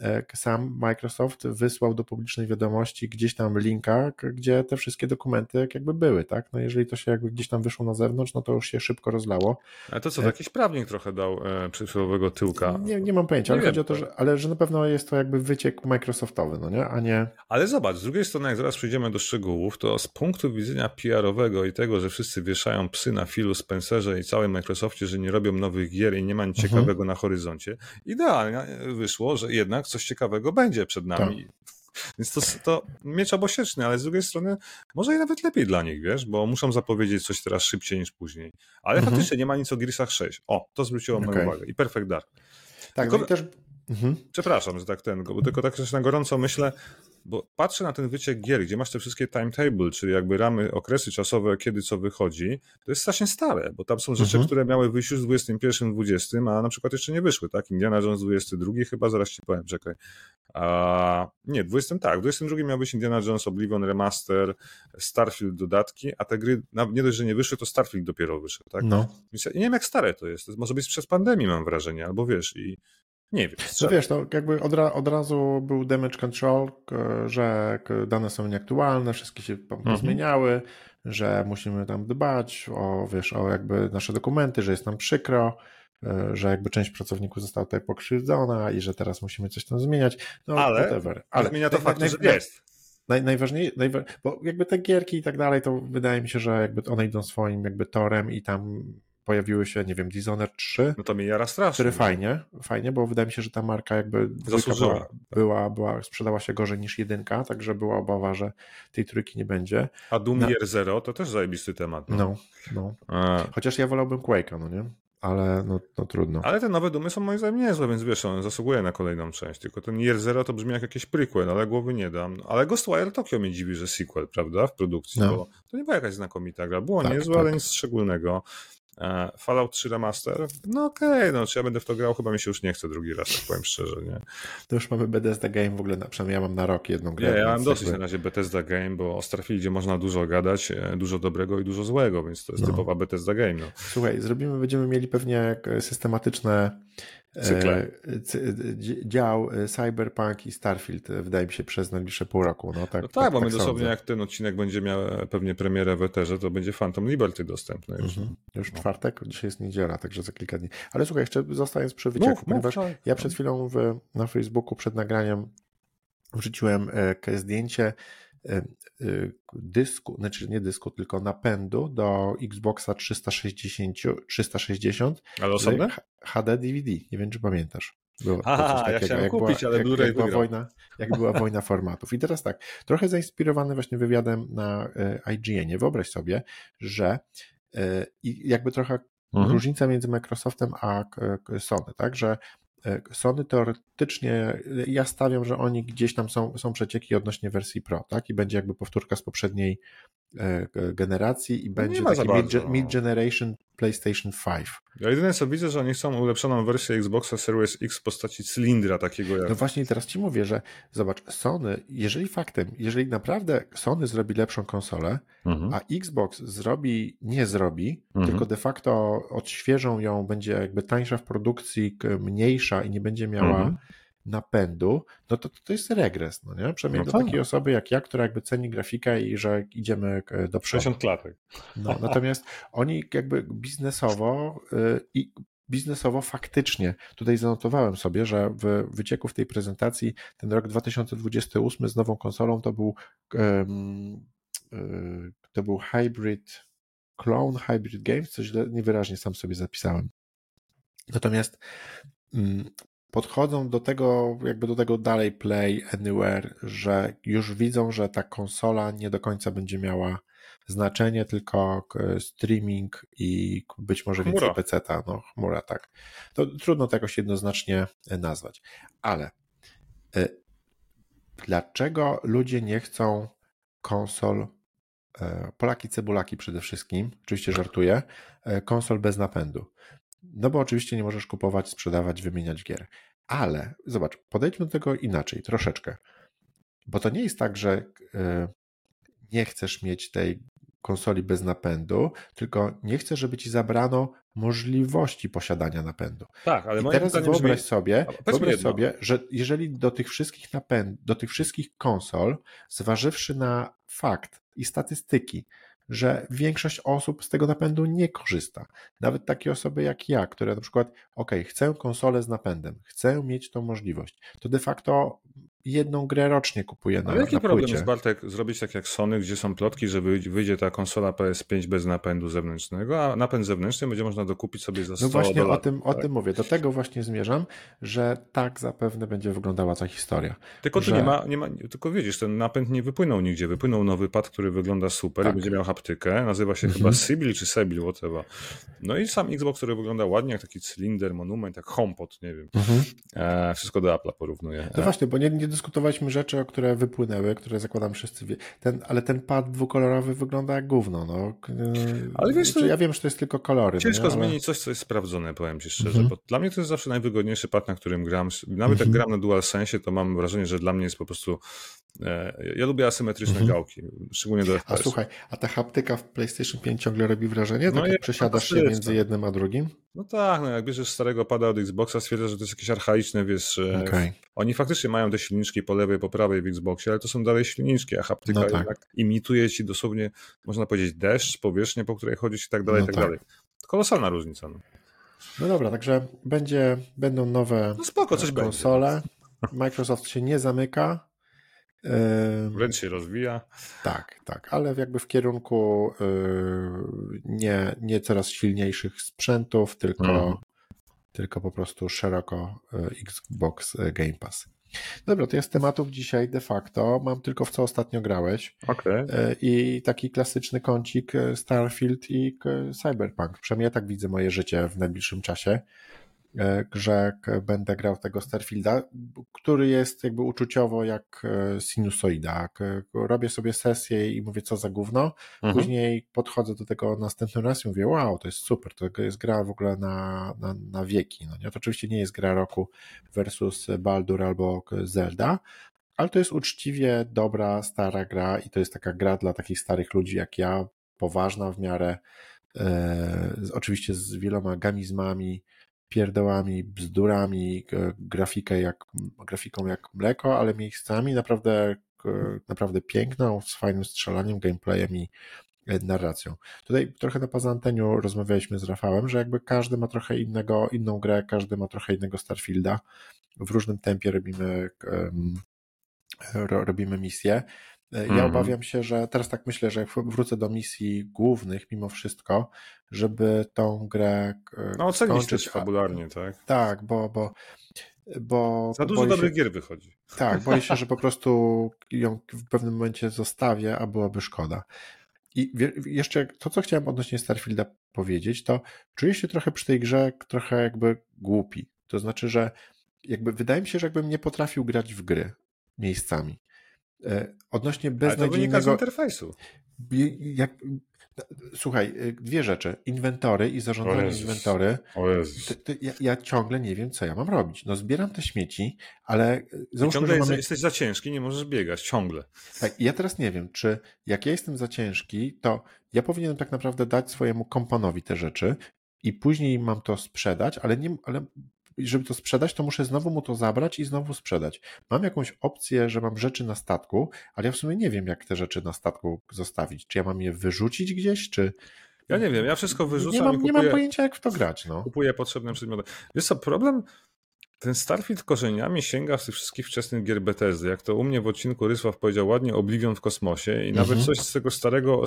sam Microsoft wysłał do publicznej wiadomości gdzieś tam linka, gdzie te wszystkie dokumenty jakby były, tak? No jeżeli to się jakby gdzieś tam wyszło na zewnątrz, no to już się szybko rozlało. Ale to co, to jakiś prawnik trochę dał e, przysłowiowego tyłka? Nie, nie mam pojęcia, nie ale wiem, chodzi o to, że, ale że na pewno jest to jakby wyciek Microsoftowy, no nie? A nie... Ale zobacz, z drugiej strony, jak zaraz przejdziemy do szczegółów, to z punktu widzenia P R-owego i tego, że wszyscy wieszają psy na Philu Spencerze i całym Microsoftie, że nie robią nowych gier i nie ma nic mhm. ciekawego na horyzoncie, idealnie wyszło, że jednak coś ciekawego będzie przed nami. Tak. Więc to, to miecz obosieczny, ale z drugiej strony może i nawet lepiej dla nich, wiesz, bo muszą zapowiedzieć coś teraz szybciej niż później. Ale mhm. faktycznie nie ma nic o Gearsach sześć. O, to zwróciło okay. moją uwagę. I Perfect Dark. Tak, tylko, no i też... Mhm. Przepraszam, że tak ten, bo tylko tak na gorąco myślę, bo patrzę na ten wyciek gier, gdzie masz te wszystkie timetable, czyli jakby ramy, okresy czasowe, kiedy co wychodzi, to jest strasznie stare, bo tam są rzeczy, mhm. które miały wyjść już w dwudziestym pierwszym, dwudziestym, a na przykład jeszcze nie wyszły, tak? Indiana Jones dwudziesty drugi, chyba zaraz ci powiem, czekaj. A, nie, dwudziestym tak, w dwudziestym drugim miał być Indiana Jones Oblivion Remaster, Starfield dodatki, a te gry nie dość, że nie wyszły, to Starfield dopiero wyszedł, tak? No. Więc ja nie wiem, jak stare to jest, to może być przez pandemię, mam wrażenie, albo wiesz, i Nie wiem. No wiesz, to jakby od, ra, od razu był damage control, że dane są nieaktualne, wszystkie się mhm. zmieniały, że musimy tam dbać o, wiesz, o jakby nasze dokumenty, że jest nam przykro, że jakby część pracowników została tutaj pokrzywdzona i że teraz musimy coś tam zmieniać. No, ale, whatever. Ale zmienia to naj, fakt, naj, że naj, jest. Naj, najważniejsze, najwa... bo jakby te gierki i tak dalej, to wydaje mi się, że jakby one idą swoim jakby torem i tam pojawiły się, nie wiem, Dishonored trzy. No to mnie jara strasznie. Który fajnie, fajnie, bo wydaje mi się, że ta marka jakby zasłużyła. Była, była, była, sprzedała się gorzej niż jedynka, także była obawa, że tej trójki nie będzie. A Doom Na... Year Zero to też zajebisty temat. No, no. no. A... Chociaż ja wolałbym Quake'a, no nie? Ale no, no trudno. Ale te nowe Doomy są moim zdaniem niezłe, więc wiesz, on zasługuje na kolejną część. Tylko ten Year Zero to brzmi jak jakiś prequel, ale głowy nie dam. Ale Ghostwire Tokyo mnie dziwi, że sequel, prawda, w produkcji, no. Bo to nie była jakaś znakomita gra. Było tak, niezłe, tak. ale nic szczególnego. Fallout trzy Remaster, no okej, okay, no czy ja będę w to grał, chyba mi się już nie chce drugi raz, tak powiem szczerze, nie? To już mamy Bethesda Game w ogóle, na, przynajmniej ja mam na rok jedną grę. Nie, ja mam dosyć jakby... na razie Bethesda Game, bo o Starfieldzie można dużo gadać, dużo dobrego i dużo złego, więc to jest no. typowa Bethesda Game. No. Słuchaj, zrobimy, będziemy mieli pewnie systematyczne Cykle. dział Cyberpunk i Starfield, wydaje mi się, przez najbliższe pół roku. No tak, no tak, tak bo my tak dosłownie sądzę. Jak ten odcinek będzie miał pewnie premierę w eterze, to będzie Phantom Liberty dostępny już. Mhm. Już no. czwartek, dzisiaj jest niedziela, także za kilka dni. Ale słuchaj, jeszcze zostając przy wycieku, mów, ponieważ mów, ja przed chwilą w, na Facebooku przed nagraniem wrzuciłem e, zdjęcie e, e, dysku, znaczy nie dysku, tylko napędu do Xboxa trzysta sześćdziesiąt, trzysta sześćdziesiąt ale osobne? H D D V D. Nie wiem, czy pamiętasz. Było Aha, ja chciałem jak kupić, była, ale jak, Blu-ray jak była wojna, jak była wojna formatów. I teraz tak, trochę zainspirowany właśnie wywiadem na I G N-ie. Wyobraź sobie, że i jakby trochę mhm. różnica między Microsoftem a Sony, tak, że Sony teoretycznie, ja stawiam, że oni gdzieś tam są, są przecieki odnośnie wersji Pro, tak, i będzie jakby powtórka z poprzedniej generacji i będzie no taki mid, mid-generation PlayStation pięć. Ja jedyne co widzę, że oni chcą ulepszoną wersję Xboxa Series X w postaci cylindra takiego jak... No właśnie teraz ci mówię, że zobacz, Sony, jeżeli faktem, jeżeli naprawdę Sony zrobi lepszą konsolę, mhm. a Xbox zrobi, nie zrobi, mhm. tylko de facto odświeżą ją, będzie jakby tańsza w produkcji, mniejsza i nie będzie miała mhm. napędu, no to to jest regres, no nie? Przynajmniej no do takiej osoby jak ja, która jakby ceni grafikę i że idziemy do przodu. sześćdziesiąt klatek. No, natomiast oni jakby biznesowo yy, i biznesowo faktycznie, tutaj zanotowałem sobie, że w wycieku w tej prezentacji ten rok dwa tysiące dwudziesty ósmy z nową konsolą to był yy, yy, to był Hybrid Clone, Hybrid Games, coś źle, niewyraźnie sam sobie zapisałem. Natomiast yy, podchodzą do tego, jakby do tego dalej Play Anywhere, że już widzą, że ta konsola nie do końca będzie miała znaczenie, tylko streaming i być może więcej chmura. peceta, no chmura, tak. To trudno to jakoś jednoznacznie nazwać. Ale y, dlaczego ludzie nie chcą konsol, y, Polaki cebulaki przede wszystkim, oczywiście żartuję, y, konsol bez napędu? No bo oczywiście nie możesz kupować, sprzedawać, wymieniać gier. Ale zobacz, podejdźmy do tego inaczej, troszeczkę. Bo to nie jest tak, że y, nie chcesz mieć tej konsoli bez napędu, tylko nie chcesz, żeby ci zabrano możliwości posiadania napędu. Tak, ale I teraz wyobraź brzmi... sobie, wyobraź sobie, że jeżeli do tych wszystkich napęd, do tych wszystkich konsol, zważywszy na fakt i statystyki, że większość osób z tego napędu nie korzysta. Nawet takie osoby jak ja, które na przykład, ok, chcę konsolę z napędem, chcę mieć tą możliwość, to de facto jedną grę rocznie kupuję na, Ale jaki na problem płycie. jest, Bartek, zrobić tak jak Sony, gdzie są plotki, że wyjdzie ta konsola P S pięć bez napędu zewnętrznego, a napęd zewnętrzny będzie można dokupić sobie za sto dolarów. No właśnie dolarów, o tym, tak? o tym mówię. Do tego właśnie zmierzam, że tak zapewne będzie wyglądała ta historia. Tylko że... tu nie ma, nie ma, tylko widzisz, ten napęd nie wypłynął nigdzie. Wypłynął nowy pad, który wygląda super tak. i będzie miał haptykę. Nazywa się mhm. chyba Sybil czy Sebil, whatever. No i sam Xbox, który wygląda ładnie, jak taki cylinder, monument, jak HomePod, nie wiem. Mhm. E, wszystko do Apple'a porównuje. No właśnie, bo nie, nie dyskutowaliśmy rzeczy, o które wypłynęły, które zakładam wszyscy wie. Ten, ale ten pad dwukolorowy wygląda jak gówno. No. Ale wiesz, znaczy, ja wiem, że to jest tylko kolory. Ciężko no zmienić ale... coś, co jest sprawdzone, powiem ci szczerze, mhm. bo dla mnie to jest zawsze najwygodniejszy pad, na którym gram. Nawet jak gram na DualSense, to mam wrażenie, że dla mnie jest po prostu e, ja lubię asymetryczne mhm. gałki, szczególnie do F P S. A słuchaj, a ta haptyka w PlayStation pięć ciągle robi wrażenie? Tak no jak przesiadasz się między jednym a drugim? No tak, no jak bierzesz starego pada od Xboxa, stwierdzasz, że to jest jakieś archaiczne, wiesz, Okay. Oni faktycznie mają te silniczki po lewej, po prawej w Xboxie, ale to są dalej silniczki, a haptyka no tak. jednak imituje ci dosłownie, można powiedzieć, deszcz, powierzchnię, po której chodzisz i tak dalej, no i tak, tak dalej. Kolosalna różnica. No. no dobra, także będzie, będą nowe no spoko, coś konsole. Będzie. Microsoft się nie zamyka. Wręcz się rozwija. Tak, tak, ale jakby w kierunku nie, nie coraz silniejszych sprzętów, tylko, mm. tylko po prostu szeroko Xbox Game Pass. Dobra, to jest tematów dzisiaj de facto. Mam tylko w co ostatnio grałeś. Okay. I taki klasyczny kącik Starfield i Cyberpunk. Przynajmniej ja tak widzę moje życie w najbliższym czasie, że będę grał tego Starfielda, który jest jakby uczuciowo jak sinusoida. Robię sobie sesję i mówię, co za gówno, mhm. później podchodzę do tego następny raz i mówię, wow, to jest super, to jest gra w ogóle na, na, na wieki. No nie? To oczywiście nie jest gra roku versus Baldur albo Zelda, ale to jest uczciwie dobra, stara gra i to jest taka gra dla takich starych ludzi jak ja, poważna w miarę, e, oczywiście z wieloma gamizmami, pierdołami, bzdurami, grafikę jak, grafiką jak mleko, ale miejscami naprawdę, naprawdę piękną, z fajnym strzelaniem, gameplayem i narracją. Tutaj trochę na poza anteniu rozmawialiśmy z Rafałem, że jakby każdy ma trochę innego, inną grę, każdy ma trochę innego Starfielda. W różnym tempie robimy, um, robimy misje. Ja mm-hmm. obawiam się, że teraz tak myślę, że jak wrócę do misji głównych mimo wszystko, żeby tą grę no, ocenić też fabularnie, tak? Tak, bo, bo, bo za dużo dobrych się, gier wychodzi. Tak, boję się, że po prostu ją w pewnym momencie zostawię, a byłoby szkoda. I jeszcze to, co chciałem odnośnie Starfielda powiedzieć, to czuję się trochę przy tej grze trochę jakby głupi. To znaczy, że jakby wydaje mi się, że jakbym nie potrafił grać w gry miejscami. Odnośnie beznadziejnego... Ale to wynika z interfejsu. Jak... Słuchaj, dwie rzeczy. Inwentory i zarządzanie inwentory. O Jezus. To, to ja, ja ciągle nie wiem, co ja mam robić. No zbieram te śmieci, ale... Załóżmy, ciągle że mamy... jesteś za ciężki, nie możesz biegać, ciągle. Tak, ja teraz nie wiem, czy jak ja jestem za ciężki, to ja powinienem tak naprawdę dać swojemu kompanowi te rzeczy i później mam to sprzedać, ale nie... Ale... żeby to sprzedać, to muszę znowu mu to zabrać i znowu sprzedać. Mam jakąś opcję, że mam rzeczy na statku, ale ja w sumie nie wiem, jak te rzeczy na statku zostawić. Czy ja mam je wyrzucić gdzieś, czy... Ja nie wiem, ja wszystko wyrzucam nie mam, i kupuję... Nie mam pojęcia, jak w to grać, no. Kupuję potrzebne przedmioty. Wiesz co, problem... Ten Starfield korzeniami sięga z tych wszystkich wczesnych gier Bethesdy. Jak to u mnie w odcinku Rysław powiedział ładnie, Oblivion w kosmosie i nawet mhm. coś z tego starego,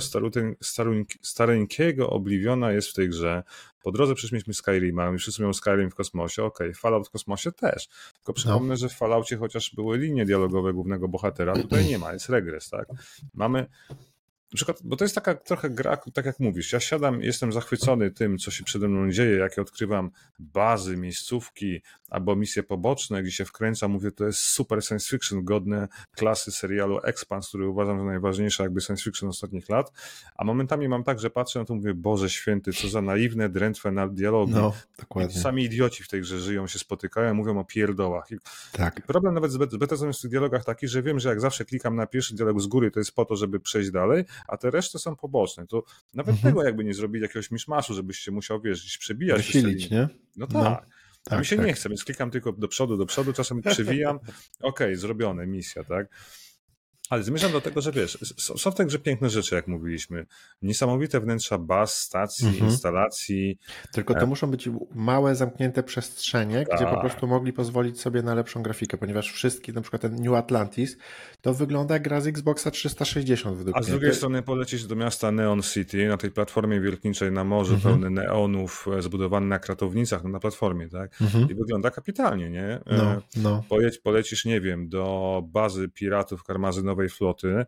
stareńkiego Obliviona jest w tej grze. Po drodze przecież mieliśmy Skyrima, my wszyscy mają Skyrim w kosmosie, okej, okay. Fallout w kosmosie też. Tylko przypomnę, no. że w Falloutie chociaż były linie dialogowe głównego bohatera, tutaj nie ma, jest regres, tak? Mamy... Na przykład, bo to jest taka trochę gra, tak jak mówisz, ja siadam, jestem zachwycony tym, co się przede mną dzieje, jak ja odkrywam bazy, miejscówki albo misje poboczne, gdzie się wkręcam, mówię, to jest super science fiction, godne klasy serialu Expanse, który uważam za najważniejsze jakby science fiction ostatnich lat, a momentami mam tak, że patrzę na to, mówię, Boże święty, co za naiwne, drętwe na dialogi. No, dokładnie. I sami idioci w tej grze żyją, się spotykają, mówią o pierdołach. I, tak. i problem nawet z Bethesdą jest w tych dialogach taki, że wiem, że jak zawsze klikam na pierwszy dialog z góry, to jest po to, żeby przejść dalej, a te reszty są poboczne. To nawet mhm. tego jakby nie zrobili jakiegoś miszmaszu, żebyś się musiał, wiesz, gdzieś przebijać. Wysilić, nie? No tak. No, a tak, mi się tak. nie chce, więc klikam tylko do przodu, do przodu, czasem przywijam. Okej, okay, zrobione, misja, tak? Ale zmierzam do tego, że wiesz, są w tej grze piękne rzeczy, jak mówiliśmy. Niesamowite wnętrza baz, stacji, mhm. instalacji. Tylko to e... muszą być małe, zamknięte przestrzenie, Ta. gdzie po prostu mogli pozwolić sobie na lepszą grafikę, ponieważ wszystkie, na przykład ten New Atlantis, to wygląda jak gra z Xboxa trzysta sześćdziesiąt według A mnie. z drugiej strony polecisz do miasta Neon City, na tej platformie wielkiczej na morzu, mhm. pełny neonów, zbudowany na kratownicach, no na platformie, tak? Mhm. I wygląda kapitalnie, nie? No, no. Poleci, polecisz, nie wiem, do bazy piratów karmazynowej floty,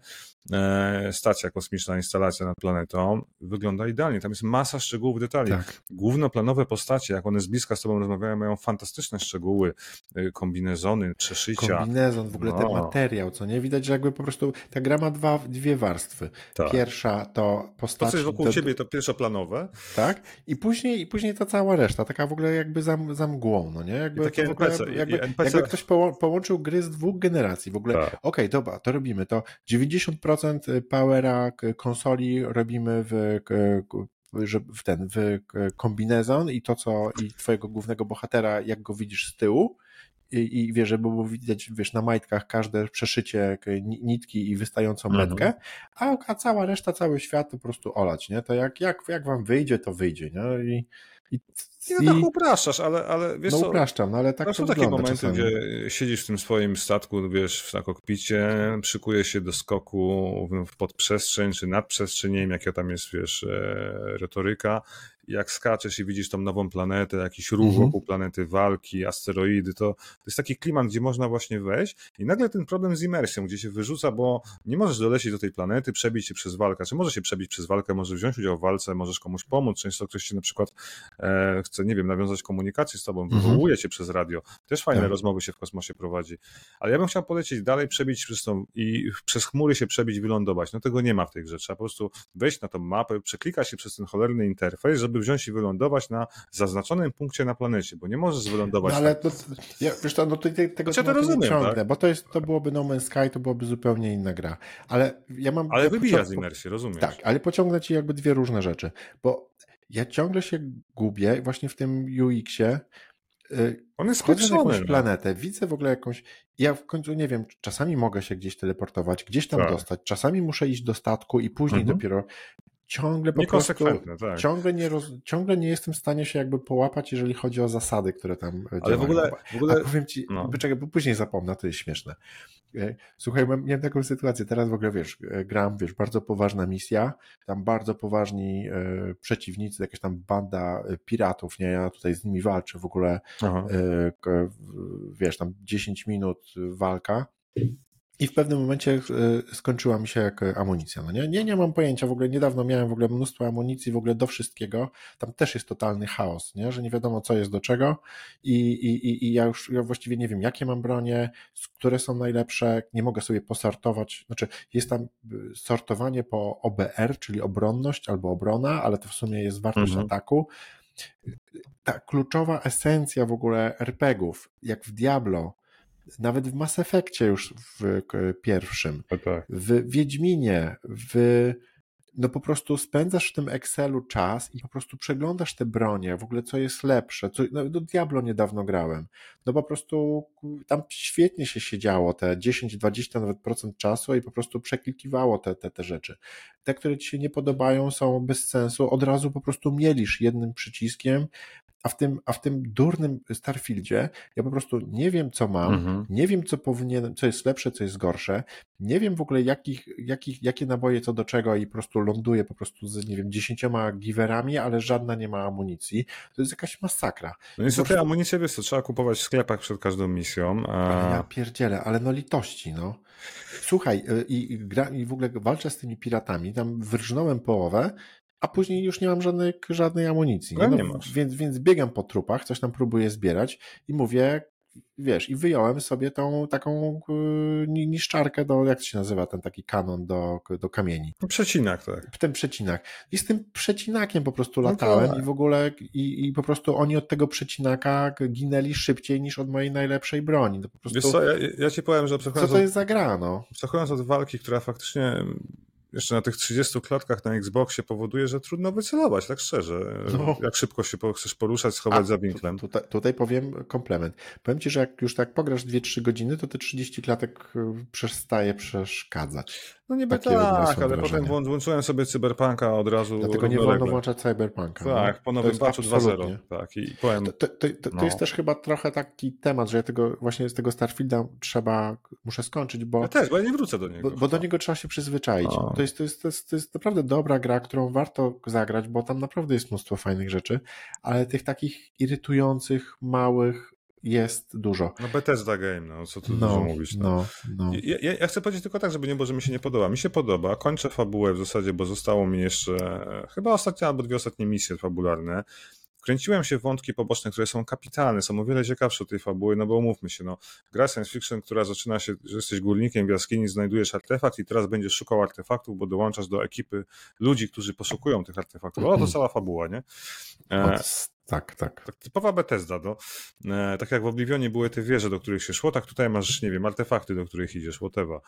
e, stacja kosmiczna, instalacja nad planetą, wygląda idealnie. Tam jest masa szczegółów, detali. Tak. Głównoplanowe postacie, jak one z bliska z tobą rozmawiają, mają fantastyczne szczegóły, e, kombinezony, przeszycia. Kombinezon, w ogóle no. ten materiał, co nie? Widać, że jakby po prostu ta gra ma dwa, dwie warstwy. Tak. Pierwsza to postacie... To, co jest wokół do... ciebie, to pierwszoplanowe. Tak. I później, i później ta cała reszta, taka w ogóle jakby za, za mgłą, no nie? Jakby, I takie w ogóle, N P C. jakby, I N P C... jakby ktoś poło, połączył gry z dwóch generacji. W ogóle, tak. okej, okay, dobra, to robimy. To dziewięćdziesiąt procent powera konsoli robimy w że w ten w kombinezon i to, co i twojego głównego bohatera, jak go widzisz z tyłu, i, i wiesz, żeby było widać, wiesz, na majtkach każde przeszycie nitki i wystającą Mhm. metkę, a, a cała reszta, cały świat to po prostu olać, nie? To jak, jak, jak wam wyjdzie, to wyjdzie, nie? I, i, Nie, no tak upraszczasz, ale, ale wiesz no co, upraszczam, no ale tak to są takie momenty, czasami. gdzie siedzisz w tym swoim statku, wiesz, na kokpicie, szykujesz się do skoku w podprzestrzeń czy nadprzestrzeń, nie wiem jaka tam jest, wiesz, retoryka. Jak skaczesz i widzisz tą nową planetę, jakiś ruch Mhm. wokół planety, walki, asteroidy, to, to jest taki klimat, gdzie można właśnie wejść i nagle ten problem z imersją, gdzie się wyrzuca, bo nie możesz dolecieć do tej planety, przebić się przez walkę, czy możesz się przebić przez walkę, możesz wziąć udział w walce, możesz komuś pomóc, często ktoś ci na przykład e, chce, nie wiem, nawiązać komunikację z tobą, Mhm. wywołuje cię przez radio, też fajne Tak. rozmowy się w kosmosie prowadzi, ale ja bym chciał polecieć dalej, przebić przez tą i przez chmury się przebić, wylądować, no tego nie ma w tej grze, trzeba po prostu wejść na tą mapę, przeklikać się przez ten cholerny interfejs, żeby wziąć i wylądować na zaznaczonym punkcie na planecie, bo nie możesz wylądować. No ale tak. to, ja, wiesz to, no to te, tego Znaczy, ja to tematu rozumiem, nie ciągnę, tak? bo to jest, to byłoby No Man's Sky, to byłoby zupełnie inna gra. Ale ja mam... Ale ja wybija pocią- z imersji, rozumiesz? Tak, ale pociągnę ci jakby dwie różne rzeczy, bo ja ciągle się gubię właśnie w tym U X-ie. On jest Wchodzę na spieprzony, jakąś no. planetę, widzę w ogóle jakąś... Ja w końcu nie wiem, czasami mogę się gdzieś teleportować, gdzieś tam Tak. dostać, czasami muszę iść do statku i później Mhm. dopiero... Ciągle po prostu, Niekonsekwentne, tak. ciągle nie, roz, ciągle nie jestem w stanie się jakby połapać, jeżeli chodzi o zasady, które tam Ale działają. w ogóle, w ogóle... A powiem ci, no. czekaj, bo później zapomnę, to jest śmieszne. Słuchaj, miałem taką sytuację, teraz w ogóle, wiesz, gram, wiesz, bardzo poważna misja, tam bardzo poważni e, przeciwnicy, jakaś tam banda piratów, nie, ja tutaj z nimi walczę w ogóle, e, wiesz, tam dziesięć minut walka. I w pewnym momencie y, skończyła mi się jak amunicja. No nie? nie, nie mam pojęcia, w ogóle niedawno miałem w ogóle mnóstwo amunicji w ogóle do wszystkiego. Tam też jest totalny chaos, nie? Że nie wiadomo co jest do czego i, i, i ja już ja właściwie nie wiem jakie mam bronie, które są najlepsze, nie mogę sobie posortować, znaczy jest tam sortowanie po O B R, czyli obronność albo obrona, ale to w sumie jest wartość Mhm. ataku. Ta kluczowa esencja w ogóle er pe gie ów, jak w Diablo, nawet w Mass Effectie już w pierwszym, tak. w Wiedźminie, w, no po prostu spędzasz w tym Excelu czas i po prostu przeglądasz te bronie, w ogóle co jest lepsze, co, no do Diablo niedawno grałem, no po prostu tam świetnie się siedziało te dziesięć dwadzieścia nawet procent czasu i po prostu przeklikiwało te, te, te rzeczy. Te, które ci się nie podobają są bez sensu, od razu po prostu mielisz jednym przyciskiem. A w tym, a w tym durnym Starfieldzie ja po prostu nie wiem, co mam, Mhm. nie wiem, co powinien, co jest lepsze, co jest gorsze, nie wiem w ogóle, jakich, jakich, jakie naboje co do czego i po prostu ląduję po prostu z, nie wiem, dziesięcioma giwerami, ale żadna nie ma amunicji. To jest jakaś masakra. No niestety prostu... amunicję, wiesz co, trzeba kupować w sklepach przed każdą misją. A... Ja pierdzielę, ale no litości, no. Słuchaj, i, i, gra, i w ogóle walczę z tymi piratami, tam wyrżnąłem połowę, a później już nie mam żadnej, żadnej amunicji. No, no, nie masz. Więc, więc biegam po trupach, coś tam próbuję zbierać i mówię, wiesz, i wyjąłem sobie tą taką yy, niszczarkę do, jak to się nazywa, ten taki kanon do, do kamieni. Przecinak, tak. Ten przecinak. I z tym przecinakiem po prostu latałem no tak. i w ogóle i, i po prostu oni od tego przecinaka ginęli szybciej niż od mojej najlepszej broni. No po prostu, wiesz co, ja, ja ci powiem, że abstrahując co to jest za gra, no? Abstrahując od walki, która faktycznie jeszcze na tych trzydziestu klatkach na Xboxie powoduje, że trudno wycelować, tak szczerze. No. Jak szybko się chcesz poruszać, schować A, za winklem. Tutaj, tutaj powiem komplement. Powiem ci, że jak już tak pograsz dwie trzy godziny, to te trzydzieści klatek przestaje przeszkadzać. No niby Takie tak, ale wrażenie. Potem włączyłem sobie Cyberpunka od razu. Dlatego nie wolno włączać Cyberpunka. Tak, no. po nowym patchu dwa zero. Tak, i powiem, to, to, to, to no. jest też chyba trochę taki temat, że ja tego właśnie z tego Starfielda trzeba, muszę skończyć, bo... Ja też, bo ja nie wrócę do niego. Bo, bo do niego trzeba się przyzwyczaić. No. To, jest, to, jest, to, jest, to jest naprawdę dobra gra, którą warto zagrać, bo tam naprawdę jest mnóstwo fajnych rzeczy, ale tych takich irytujących, małych jest dużo. No Bethesda Game, no co tu no, dużo mówić. No. No, no. Ja, ja, ja chcę powiedzieć tylko tak, żeby nie było, że mi się nie podoba. Mi się podoba, kończę fabułę w zasadzie, bo zostało mi jeszcze chyba ostatnia albo dwie ostatnie misje fabularne. Wkręciłem się w wątki poboczne, które są kapitalne, są o wiele ciekawsze od tej fabuły, no bo umówmy się, no, gra science fiction, która zaczyna się, że jesteś górnikiem w jaskini, znajdujesz artefakt i teraz będziesz szukał artefaktów, bo dołączasz do ekipy ludzi, którzy poszukują tych artefaktów. O, to cała fabuła, nie? Od tak, tak. Tak typowa Bethesda, no. E, tak jak w Oblivionie były te wieże, do których się szło, tak tutaj masz, nie wiem, artefakty, do których idziesz, whatever.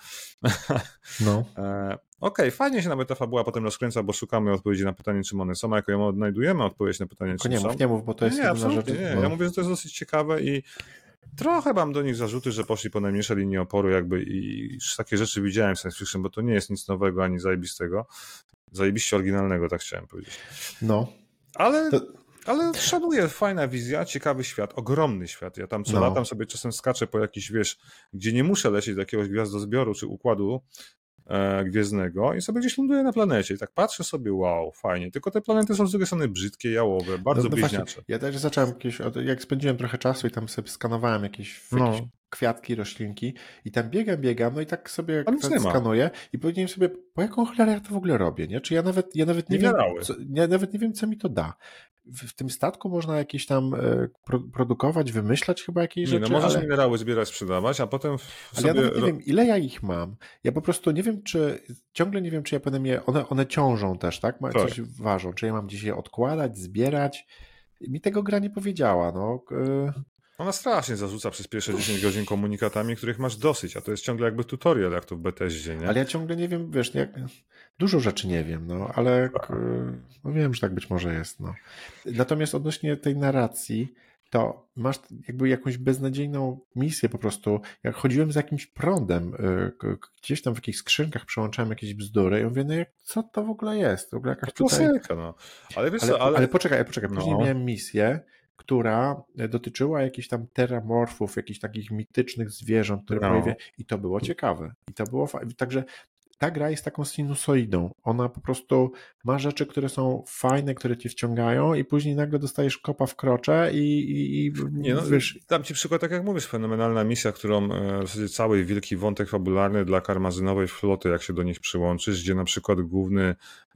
No. e, Okej, okay, fajnie się nawet ta fabuła potem rozkręca, bo szukamy odpowiedzi na pytanie, czym one są, a jako ją odnajdujemy odpowiedź na pytanie, Tylko czym nie są. mów, nie mów, bo to jest nie, jedyna rzecz. absolutnie nie. No. Ja mówię, że to jest dosyć ciekawe i trochę mam do nich zarzuty, że poszli po najmniejsze linie oporu jakby i już takie rzeczy widziałem w science fiction, bo to nie jest nic nowego ani zajebistego. Zajebiście oryginalnego, tak chciałem powiedzieć. No. Ale... To... Ale szanuję, fajna wizja, ciekawy świat, ogromny świat. Ja tam co No. latam sobie czasem skaczę po jakiś, wiesz, gdzie nie muszę lecieć do jakiegoś gwiazdozbioru czy układu e, gwiezdnego i sobie gdzieś ląduję na planecie i tak patrzę sobie, wow, fajnie. Tylko te planety są z drugiej strony brzydkie, jałowe, bardzo no, no bliźniacze. Właśnie, ja też zacząłem jakieś, jak spędziłem trochę czasu i tam sobie skanowałem jakieś, No. jakieś kwiatki, roślinki i tam biegam, biegam, no i tak sobie Tam nic nie ma. skanuję i powiedziałem sobie, po jaką cholerę ja to w ogóle robię, nie? Czy ja nawet, ja nawet nie wiem, co, ja nawet nie wiem, co mi to da. W, w tym statku można jakieś tam e, pro, produkować, wymyślać chyba jakieś nie, rzeczy. No możesz ale... minerały zbierać, sprzedawać, a potem Ale sobie... ja nawet nie wiem, ile ja ich mam. Ja po prostu nie wiem, czy, ciągle nie wiem, czy ja powinienem je, one, one ciążą też, tak? Ma, tak? Coś ważą, czy ja mam gdzieś je odkładać, zbierać. Mi tego gra nie powiedziała, no. Ona strasznie zarzuca przez pierwsze dziesięć godzin komunikatami, których masz dosyć, a to jest ciągle jakby tutorial, jak to w Bethesdzie, nie? Ale ja ciągle nie wiem, wiesz, jak, dużo rzeczy nie wiem, no, ale no, wiem, że tak być może jest, no. Natomiast odnośnie tej narracji, to masz jakby jakąś beznadziejną misję po prostu. Jak chodziłem z jakimś prądem, gdzieś tam w jakichś skrzynkach przełączałem jakieś bzdury i mówię, no jak, co to w ogóle jest? W ogóle jakaś to tutaj... klasyka, no. Ale wiesz ale, co, ale... ale poczekaj, poczekaj, później no. miałem misję, która dotyczyła jakichś tam teramorfów, jakichś takich mitycznych zwierząt, które no. pojawiają i to było ciekawe. I to było fajne. Także ta gra jest taką sinusoidą. Ona po prostu ma rzeczy, które są fajne, które cię wciągają i później nagle dostajesz kopa w krocze i, i, i nie, no, wiesz... Dam ci przykład, tak jak mówisz, fenomenalna misja, którą w zasadzie cały wielki wątek fabularny dla karmazynowej floty, jak się do nich przyłączysz, gdzie na przykład główny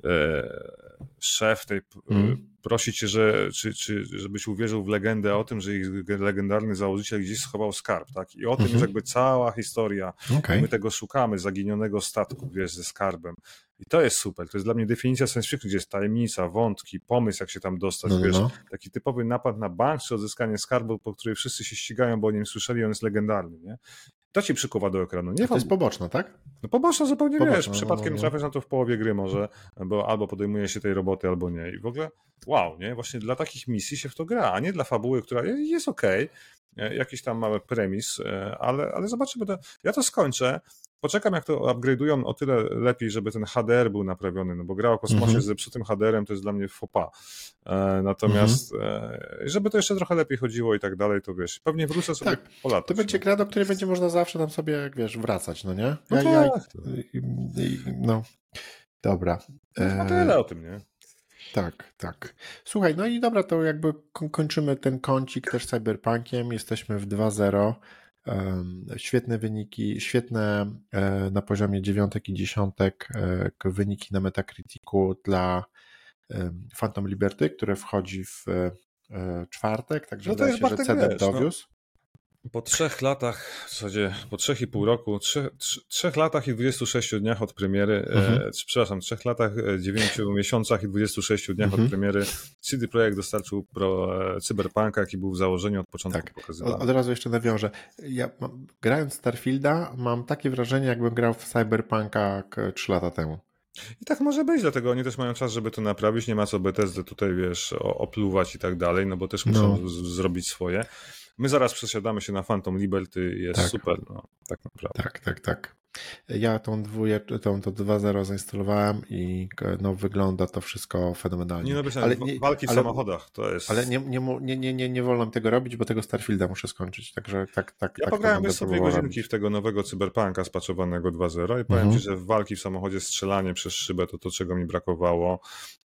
e, szef tej mm. prosi cię, że, czy, czy, żebyś uwierzył w legendę o tym, że ich legendarny założyciel gdzieś schował skarb, tak? I o tym mm-hmm. jest jakby cała historia. Okay. My tego szukamy, zaginionego statku, wiesz, ze skarbem. I to jest super. To jest dla mnie definicja science fiction, gdzie jest tajemnica, wątki, pomysł, jak się tam dostać, no, wiesz, no. taki typowy napad na bank, czy odzyskanie skarbu, po której wszyscy się ścigają, bo o nim słyszeli, on jest legendarny, nie? To ci przykuwa do ekranu. Nie to jest poboczna, tak? No poboczna zupełnie, poboczna, wiesz, przypadkiem no, no. trafiasz na to w połowie gry może, bo albo podejmuje się tej roboty, albo nie. I w ogóle wow, nie? Właśnie dla takich misji się w to gra, a nie dla fabuły, która jest okej, okay, jakiś tam mały premis, ale, ale zobaczymy. To, ja to skończę. Poczekam, jak to upgrade'ują o tyle lepiej, żeby ten H D R był naprawiony, no bo gra o kosmosie mm-hmm. z zepsutym H D R-em to jest dla mnie faux pas. E, natomiast mm-hmm. e, żeby to jeszcze trochę lepiej chodziło i tak dalej, to wiesz, pewnie wrócę sobie tak, po latach. To będzie gra, do której będzie można zawsze tam sobie, jak wiesz, wracać, no nie? No ja, tak. Ja, no, dobra. No tyle o tym, nie? Tak, tak. Słuchaj, no i dobra, to jakby kończymy ten kącik też cyberpunkiem, jesteśmy w dwa zero. Świetne wyniki, świetne na poziomie dziewiątek i dziesiątek wyniki na Metacriticu dla Phantom Liberty, które wchodzi w czwartek, także no to wydaje się, że C D wiesz, dowiózł. No. Po trzech latach, w zasadzie po trzech i pół roku, trzech, trzech latach i dwudziestu sześciu dniach od premiery, mhm. e, przepraszam, trzech latach, dziewięciu miesiącach i dwudziestu sześciu dniach mhm. od premiery C D Projekt dostarczył pro, e, Cyberpunka, jaki był w założeniu od początku tak. pokazywany. Od, od razu jeszcze nawiążę. Ja mam, grając w Starfielda mam takie wrażenie, jakbym grał w Cyberpunka trzy lata temu. I tak może być, dlatego oni też mają czas, żeby to naprawić, nie ma co Bethesdy tutaj, wiesz, opluwać i tak dalej, no bo też muszą no. z, zrobić swoje. My zaraz przesiadamy się na Phantom Liberty, jest tak. super, no, tak naprawdę. Tak, tak, tak. Ja tą dwóje, tą to dwa zero zainstalowałem i no, wygląda to wszystko fenomenalnie. Nie, no, ale nie, walki w ale, samochodach to jest... Ale nie, nie, nie, nie, nie, nie wolno mi tego robić, bo tego Starfielda muszę skończyć, także tak, tak. Ja tak pograłem już sobie godzinki w tego nowego Cyberpunka spaczowanego dwa zero i powiem mhm. ci, że w walki w samochodzie, strzelanie przez szybę to to, czego mi brakowało.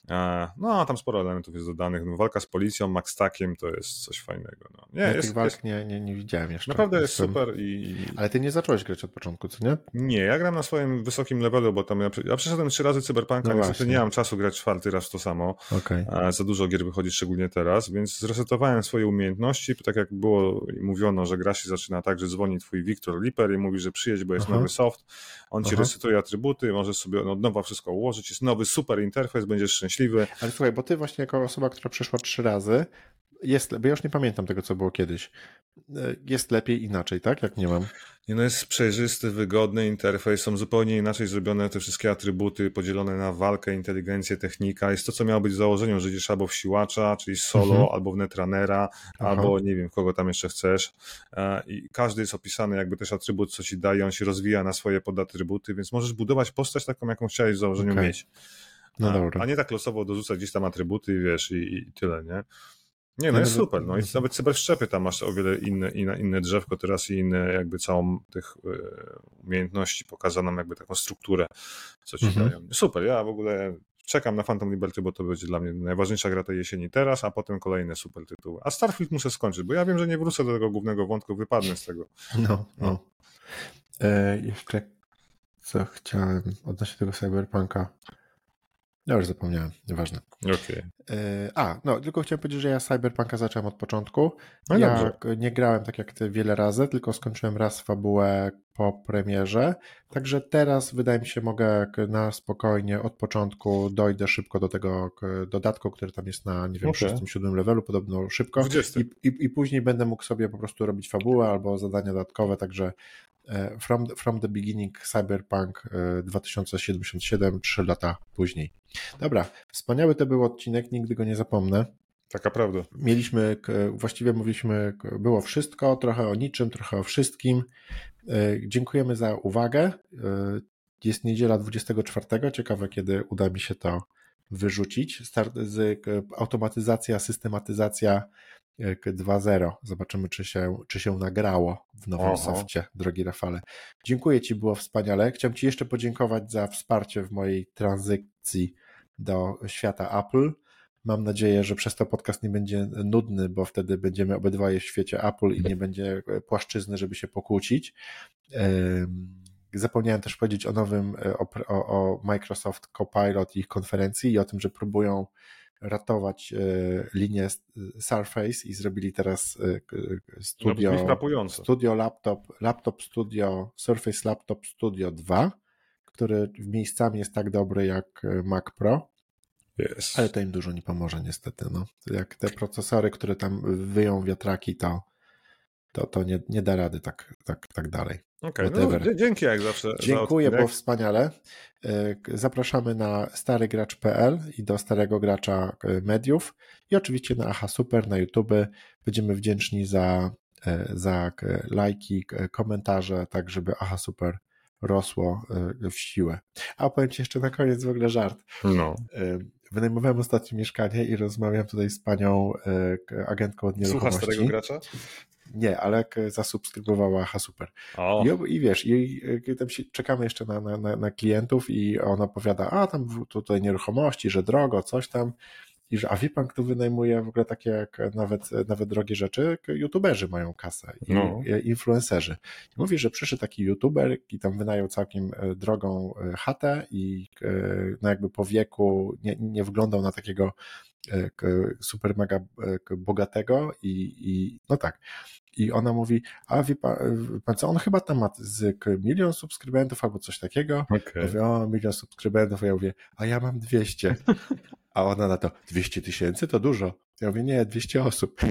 No, tam sporo elementów jest dodanych. No, walka z policją, Max Stackiem to jest coś fajnego. No. Nie, ja jest, tych walk jest... Nie, nie, nie widziałem jeszcze. Naprawdę jest Jestem... super i... Ale ty nie zacząłeś grać od początku, co nie? Nie, ja gram na swoim wysokim levelu, bo tam ja, ja przeszedłem trzy razy Cyberpunka, no niestety nie mam czasu grać czwarty raz to samo. Okay. Za dużo gier wychodzi, szczególnie teraz, więc zresetowałem swoje umiejętności, tak jak było mówiono, że gra się zaczyna tak, że dzwoni twój Victor Liper i mówi, że przyjedź, bo jest Aha. nowy soft, on ci Aha. resetuje atrybuty, możesz sobie od nowa wszystko ułożyć, jest nowy super interfejs, będziesz szczęśliwy. Ale słuchaj, bo ty właśnie jako osoba, która przeszła trzy razy, jest, bo ja już nie pamiętam tego, co było kiedyś. Jest lepiej inaczej, tak? Jak nie mam. Nie, no jest przejrzysty, wygodny interfejs, są zupełnie inaczej zrobione te wszystkie atrybuty podzielone na walkę, inteligencję, technika. Jest to, co miało być założeniem, że idziesz albo w siłacza, czyli solo, mhm. albo w netrunnera, Aha. albo nie wiem, kogo tam jeszcze chcesz. I każdy jest opisany jakby też atrybut, co ci daje, on się rozwija na swoje podatrybuty, więc możesz budować postać taką, jaką chciałeś w założeniu okay. mieć. No a, dobra. a nie tak losowo dorzucać gdzieś tam atrybuty, wiesz, i, i tyle, nie? Nie, no jest super, no i nawet cyberszczepy tam masz o wiele inne, inne, inne drzewko teraz i inne jakby całą tych umiejętności pokazaną jakby taką strukturę, co ci mhm. dają. Super, ja w ogóle czekam na Phantom Liberty, bo to będzie dla mnie najważniejsza gra tej jesieni teraz, a potem kolejne super tytuły. A Starfield muszę skończyć, bo ja wiem, że nie wrócę do tego głównego wątku, wypadnę z tego. No, no. E, jeszcze co chciałem odnośnie tego Cyberpunka. Ja już zapomniałem, nieważne. Okay. A, no, tylko chciałem powiedzieć, że ja Cyberpunka zacząłem od początku. No ja dobrze. nie grałem tak jak ty wiele razy, tylko skończyłem raz fabułę po premierze. Także teraz wydaje mi się, mogę na spokojnie od początku dojdę szybko do tego dodatku, który tam jest na, nie wiem, okay. szóstym, siódmym levelu, podobno szybko. dwudziestym. I, i, I później będę mógł sobie po prostu robić fabułę albo zadania dodatkowe, także From, from the beginning Cyberpunk dwa tysiące siedemdziesiąt siedem, trzy lata później. Dobra, wspaniały to był odcinek, nigdy go nie zapomnę. Taka prawda. Mieliśmy, właściwie mówiliśmy, było wszystko, trochę o niczym, trochę o wszystkim. Dziękujemy za uwagę. Jest niedziela dwudziestego czwartego, ciekawe kiedy uda mi się to wyrzucić. Start z automatyzacja, systematyzacja dwa zero. Zobaczymy, czy się, czy się nagrało w nowym Oho. softie, drogi Rafale. Dziękuję Ci, było wspaniale. Chciałem Ci jeszcze podziękować za wsparcie w mojej tranzycji do świata Apple. Mam nadzieję, że przez to podcast nie będzie nudny, bo wtedy będziemy obydwoje w świecie Apple i nie będzie płaszczyzny, żeby się pokłócić. Zapomniałem też powiedzieć o nowym, o, o Microsoft Copilot i ich konferencji i o tym, że próbują ratować linię Surface i zrobili teraz studio, no, studio laptop, laptop studio, Surface Laptop Studio dwa, który miejscami jest tak dobry jak Mac Pro, yes. ale to im dużo nie pomoże niestety. No. Jak te procesory, które tam wyją wiatraki, to, to, to nie, nie da rady tak, tak, tak dalej. Okej, okay, no, dzięki jak zawsze. Dziękuję, było wspaniale. Zapraszamy na starygracz kropka p l i do Starego Gracza Mediów i oczywiście na Aha Super, na YouTube. Będziemy wdzięczni za, za lajki, komentarze, tak żeby Aha Super rosło w siłę. A powiem Ci jeszcze na koniec w ogóle żart. No. Wynajmowałem ostatnio mieszkanie i rozmawiam tutaj z panią agentką od nieruchomości. Słucha Starego Gracza? Nie, ale zasubskrybowała Aha Super. I, I wiesz, i, i tam się, czekamy jeszcze na, na, na klientów i ona opowiada, a tam tutaj nieruchomości, że drogo, coś tam. I że, a wie pan, kto wynajmuje w ogóle takie jak nawet, nawet drogie rzeczy? YouTuberzy mają kasę i no. influencerzy. I mówi, że przyszedł taki YouTuber i tam wynajął całkiem drogą chatę i no jakby po wieku nie, nie wyglądał na takiego super mega bogatego i, i no tak. I ona mówi, a wie pan, pan co, on chyba tam ma z milion subskrybentów albo coś takiego. Okay. Ja mówię, o, milion subskrybentów, a ja mówię, a ja mam dwieście. A ona na to, dwieście tysięcy to dużo. Ja mówię, nie, dwieście osób.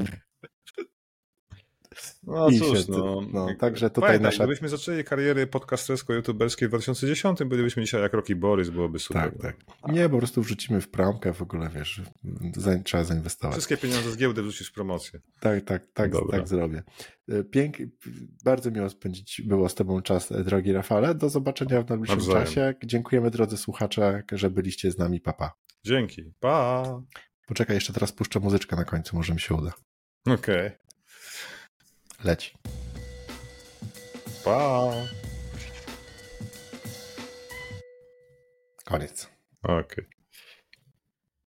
No I cóż, się, no. no. Także tutaj Pamiętaj, nasza... gdybyśmy zaczęli kariery podcastersko-youtuberskiej w dwa tysiące dziesiątym, bylibyśmy dzisiaj jak Rocky Borys, byłoby super. Tak, tak. Nie, po prostu wrzucimy w promkę w ogóle, wiesz, trzeba zainwestować. Wszystkie pieniądze z giełdy wrzucisz w promocję. Tak, tak, tak, tak zrobię. Pięknie, bardzo miło spędzić było z Tobą czas, drogi Rafale. Do zobaczenia w najbliższym Nawzajem. czasie. Dziękujemy, drodzy słuchacze, że byliście z nami. Papa. Dzięki. Pa. Poczekaj, jeszcze teraz puszczę muzyczkę na końcu, może mi się uda. Okej. Okay. Leci. Pa. Koniec. Okej. Okay.